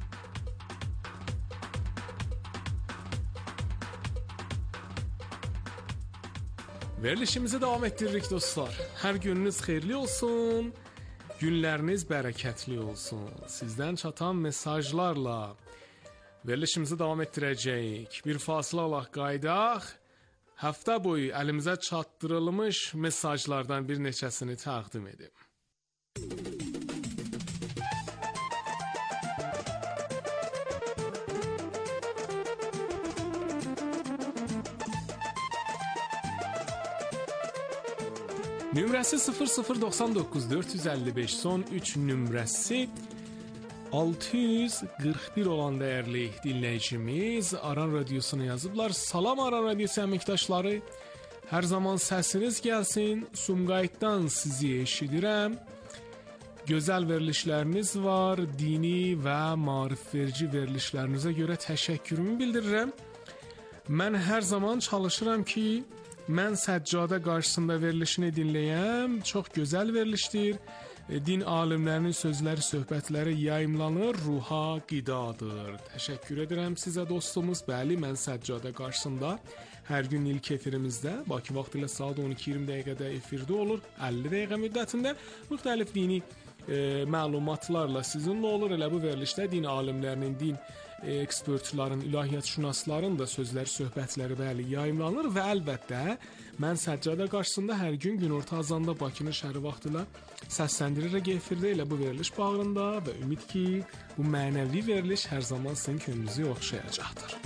Verilişimizi davam etdiririk dostlar. Hər gününüz xeyirli olsun, günləriniz bərəkətli olsun. Sizdən çatan mesajlarla verilişimizi davam etdirəcəyik. Bir fasilə alaq, qaydaq. Həftə boyu əlimizə çatdırılmış mesajlardan bir neçəsini təqdim edim. Nömrəsi sıfır sıfır doxsan doqquz dörd yüz əlli beş son üç nömrəsi altı yüz qırx bir olan dəyərli dinləyicimiz Aran radiosuna yazıblar. Salam Aran radiosu əməkdaşları. Hər zaman səsiniz gəlsin. Sumqayıtdan sizi eşidirəm. Gözəl verilişləriniz var. Dini və maarifverici verilişlərinizə görə təşəkkürümü bildirirəm. Mən hər zaman çalışıram ki, mən səccadə qarşısında verilişini dinləyəm. Çox gözəl verilişdir. Din alimlərinin sözləri, söhbətləri yayımlanır, ruha qidadır. Təşəkkür edirəm sizə dostumuz. Bəli, mən səccadə qarşısında hər gün ilk efirimizdə Bakı vaxtı ilə saat on iki iyirmi dəqiqədə efirdə olur. əlli dəqiqə müddətində müxtəlif dini e, məlumatlarla sizinlə olur. Elə bu verilişdə din alimlərinin, din e, ekspertlərin, ilahiyyatşünasların da sözləri, söhbətləri bəli yayımlanır və əlbəttə mən səccadə qarşısında hər gün günorta azanda Bakının şəhəri vaxtı ilə səsləndirirək efirdə elə bu veriliş bağrında və ümid ki, bu mənəvi veriliş hər zaman sizin könlünüzü oxşayacaqdır.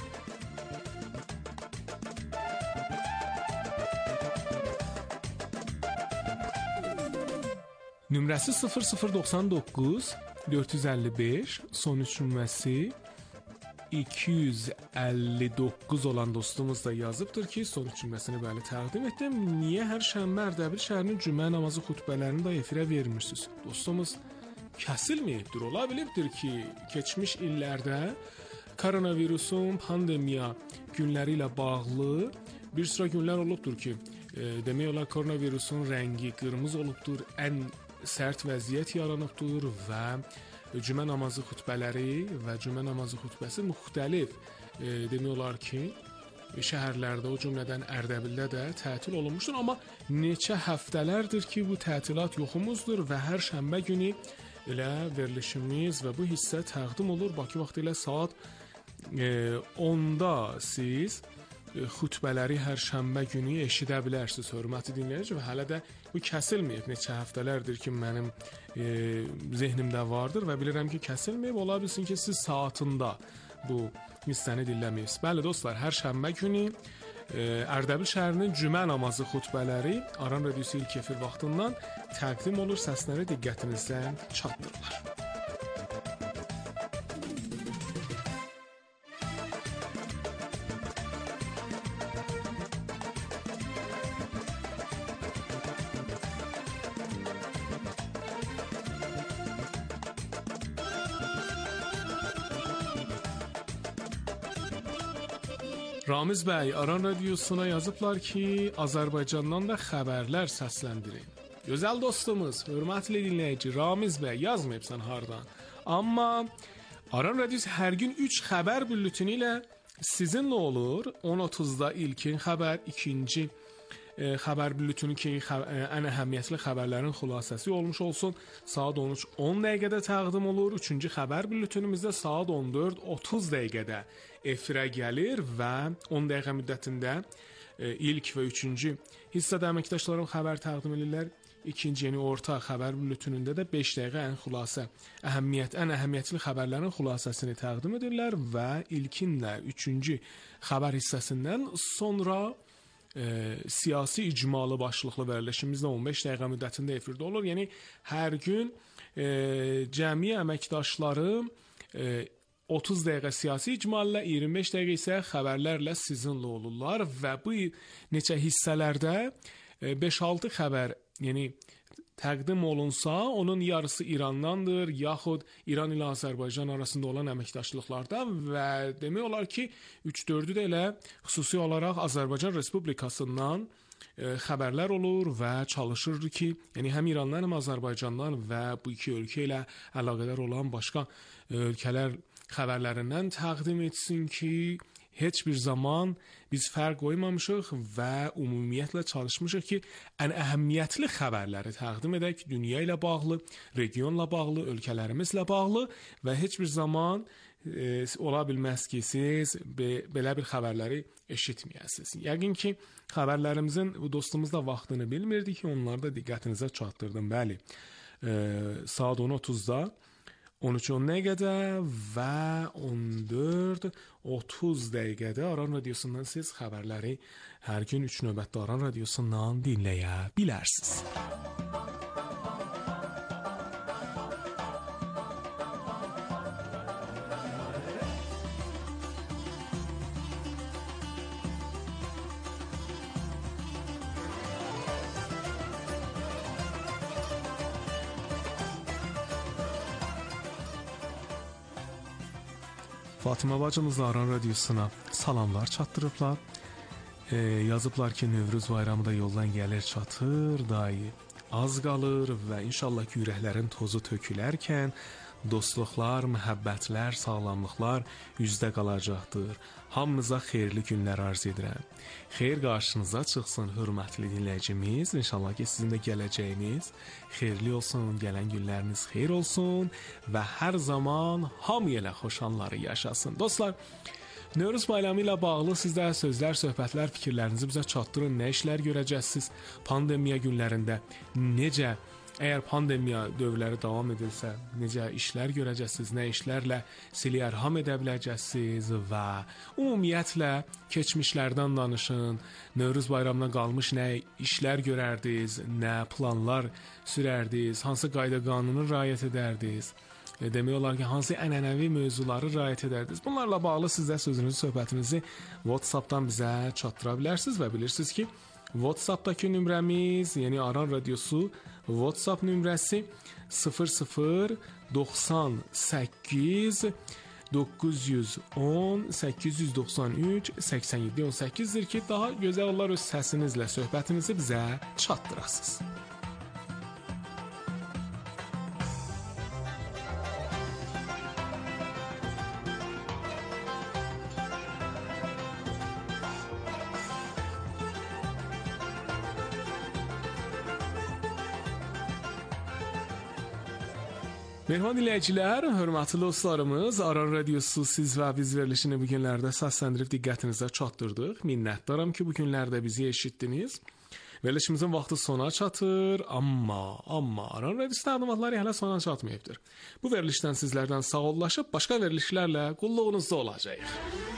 Nömrəsi sıfır sıfır doxsan doqquz dörd yüz əlli beş son üç nömrəsi iki yüz əlli doqquz olan dostumuz da yazıbdır ki, soru cümləsini bəli təqdim etdim. Niyə hər şənbə Ərdəbil şəhərinin cümə namazı xutbələrini də efirə vermirsiniz? Dostumuz kəsilməyibdir. Ola bilibdir ki, keçmiş illərdə koronavirusun pandemiya günləri ilə bağlı bir sıra günlər olubdur ki, e, demək olar koronavirusun rəngi qırmızı olubdur, ən sərt vəziyyət yaranıbdır və cümə namazı xutbələri və cümə namazı xutbəsi müxtəlif e, demək olar ki, şəhərlərdə, o cümlədən Ərdəbildə də tətil olunmuşdur. Amma neçə həftələrdir ki, bu tətilat yoxumuzdur və hər şənbə günü elə verilişimiz və bu hissə təqdim olur. Bakı vaxtı ilə saat e, onda siz e, xutbələri hər şənbə günü eşidə bilərsiniz, hörmətli dinləyici, və hələ də bu kəsilməyib. Neçə həftələrdir ki, mənim e, zehnimdə vardır və bilirəm ki, kəsilməyib. Ola bilsin ki, siz saatında bu hissəni dinləməyibsiniz. Bəli dostlar, hər şənbə günü e, Ərdəbil şəhərinin cümə namazı xutbələri Aran Radiosu ilk efir vaxtından təqdim olur, səsləri diqqətinizdən çatdırırlar. Ramiz bəy Aran Radiosuna yazıblar ki, Azərbaycandan da xəbərlər səsləndirin. Gözəl dostumuz, hörmətli dinləyici, Ramiz bəy yazmayıbsan hardan. Amma Aran Radiosu hər gün üç xəbər bülletini ilə sizinlə olur. on otuzda ilkin xəbər, ikinci e, xəbər bülletini ki, xə, e, ən əhəmiyyətli xəbərlərin xülasəsi olmuş olsun. Saat on üç on dəqiqədə təqdim olur. Üçüncü xəbər bülletinimizdə saat on dörd otuz dəqiqədə efirə gəlir və on dəqiqə müddətində e, ilk və üçüncü hissədə əməkdaşlarım xəbər təqdim edirlər. İkinci, yəni orta xəbər bülletinində də beş dəqiqə ən xülasə, əhəmiyyət, ən əhəmiyyətli xəbərlərin xülasəsini təqdim edirlər və ilkinlə üçüncü xəbər hissəsindən sonra e, siyasi icmalı başlıqlı verilişimizdə on beş dəqiqə müddətində efirdə olur. Yəni hər gün e, cəmi əməkdaşlarım e, otuz dəqiqə siyasi icmallə, iyirmi beş dəqiqə isə xəbərlərlə sizinlə olurlar və bu neçə hissələrdə beş altı xəbər, yəni təqdim olunsa, onun yarısı İrandandır, yaxud İran ilə Azərbaycan arasında olan əməkdaşlıqlardan və demək olar ki, üç dördü də elə xüsusi olaraq Azərbaycan Respublikasından e, xəbərlər olur və çalışır ki, yəni həm İrandan, həm Azərbaycandan və bu iki ölkə ilə əlaqədar olan başqa e, ölkələr xəbərlərindən təqdim etsin ki, heç bir zaman biz fərq qoymamışıq və ümumiyyətlə çalışmışıq ki, ən əhəmiyyətli xəbərləri təqdim edək, dünya ilə bağlı, regionla bağlı, ölkələrimizlə bağlı və heç bir zaman e, ola bilməz ki, siz be, belə bir xəbərləri eşitməyəsiniz. Yəqin ki, xəbərlərimizin bu dostumuz da vaxtını bilmirdi ki, onları da diqqətinizə çatdırdım. Bəli, e, saat on otuzda on üç on dəqiqədə və on dörd otuz dəqiqədə Aran Radiosundan siz xəbərləri hər gün üç növbətdə Aran Radiosundan dinləyə bilərsiniz. Fatıma bacımız Aran Radiosuna salamlar çatdırıblar. E, yazıblar ki, Nevruz bayramı da yoldan gəlir çatır, dayı az qalır və inşallah ki, ürəklərin tozu tökülərkən dostluqlar, məhəbbətlər, sağlamlıqlar üzdə qalacaqdır. Hamınıza xeyirli günlər arz edirəm. Xeyir qarşınıza çıxsın, hörmətli dinləyicimiz. İnşallah ki, sizin də gələcəyiniz xeyirli olsun, gələn günləriniz xeyir olsun və hər zaman hamı ilə xoş anları yaşasın. Dostlar, Nevruz bayramı ilə bağlı sizdə sözlər, söhbətlər, fikirlərinizi bizə çatdırın. Nə işlər görəcəksiniz pandemiya günlərində? Necə? Əgər pandemiya dövrləri davam edirsə, necə işlər görəcəksiniz, nə işlərlə sili ərham edə biləcəksiniz və ümumiyyətlə keçmişlərdən danışın. Nevruz bayramına qalmış nə işlər görərdiniz, nə planlar sürərdiniz, hansı qayda qanunu riayət edərdiniz? e, demək olar ki, hansı ənənəvi mövzuları riayət edərdiniz? Bunlarla bağlı siz də sözünüzü, söhbətinizi WhatsApp-dan bizə çatdıra bilərsiniz və bilirsiniz ki, WhatsApp-dakı nömrəmiz, yəni Aran Radiosu WhatsApp nömrəsi sıfır sıfır doxsan səkkiz doqquz yüz on səkkiz yüz doxsan üç səksən yeddi on səkkizdir ki, daha gözəl olar öz səsinizlə söhbətinizi bizə çatdırasınız. Mehman dinləyicilər, hörmətli dostlarımız, Aran Radiosu siz və biz verilişini bu günlərdə səsləndirib diqqətinizə çatdırdıq. Minnətdaram ki, bu günlərdə bizi eşitdiniz. Verilişimizin vaxtı sona çatır, amma, amma Aran Radiosu təqdimatları hələ sona çatmayıbdır. Bu verilişdən sizlərdən sağollaşıb, başqa verilişlərlə qulluğunuzda olacaq.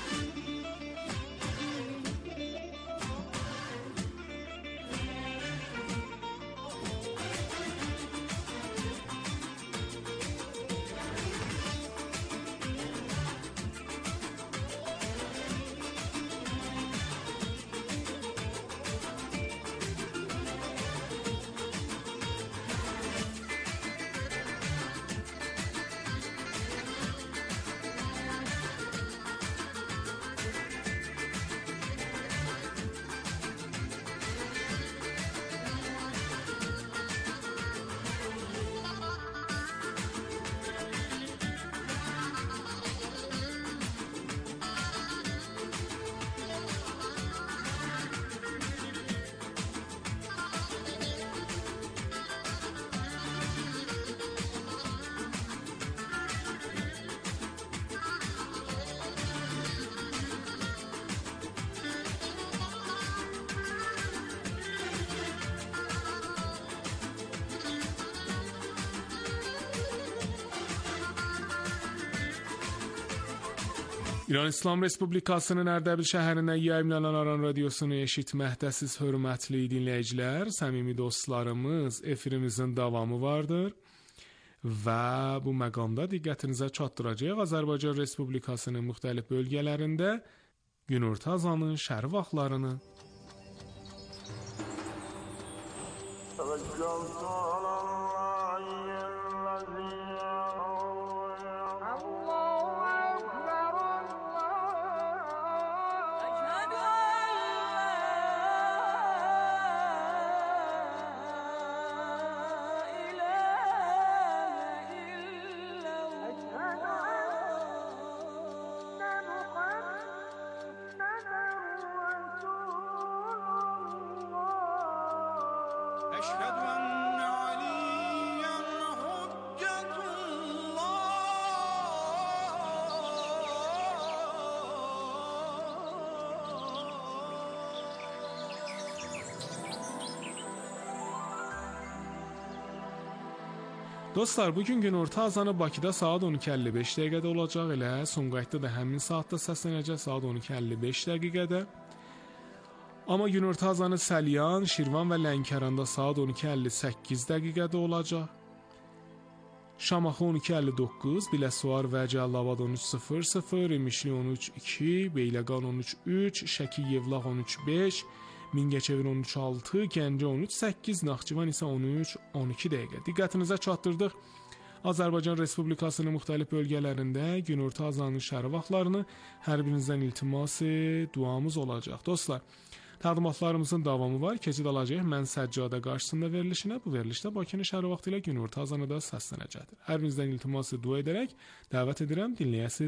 İran İslam Respublikasının Ərdəbil şəhərində yayımlanan Aran Radiosunu eşitməkdəsiz hörmətli dinləyicilər, səmimi dostlarımız, efirimizin davamı vardır və bu məqamda diqqətinizə çatdıracağıq Azərbaycan Respublikasının müxtəlif bölgələrində günorta azanın şəhər vaxtlarını. Dostlar, bugün günorta azanı Bakıda saat on iki əlli beş dəqiqədə olacaq, elə Sumqayıtda da həmin saatda səslənəcək saat on iki əlli beş dəqiqədə. Amma günorta azanı Səlyan, Şirvan və Lənkəranda saat on iki əlli səkkiz dəqiqədə olacaq. Şamaxı on iki əlli doqquz, Biləsuvar və Cəlilabad on üç sıfır sıfır, İmişli on üç iki, Beyləqan on üç üç, Şəki Yevlax on üç beş, Mingəçevir on üç altı, Gəncə on üç səkkiz, Naxçıvan isə on üç on iki dəqiqə. Diqqətinizə çatdırdıq. Azərbaycan Respublikasının müxtəlif bölgələrində günorta azanın şəhər vaxtlarını hər birinizdən iltiması duamız olacaq. Dostlar, təqdimatlarımızın davamı var. Keçid alacaq mən Səccadə qarşısında verilişinə. Bu verilişdə Bakının şəhər vaxtı ilə günorta azanı da səslənəcəkdir. Hər birinizdən iltiması dua edərək dəvət edirəm dinləyəsiniz.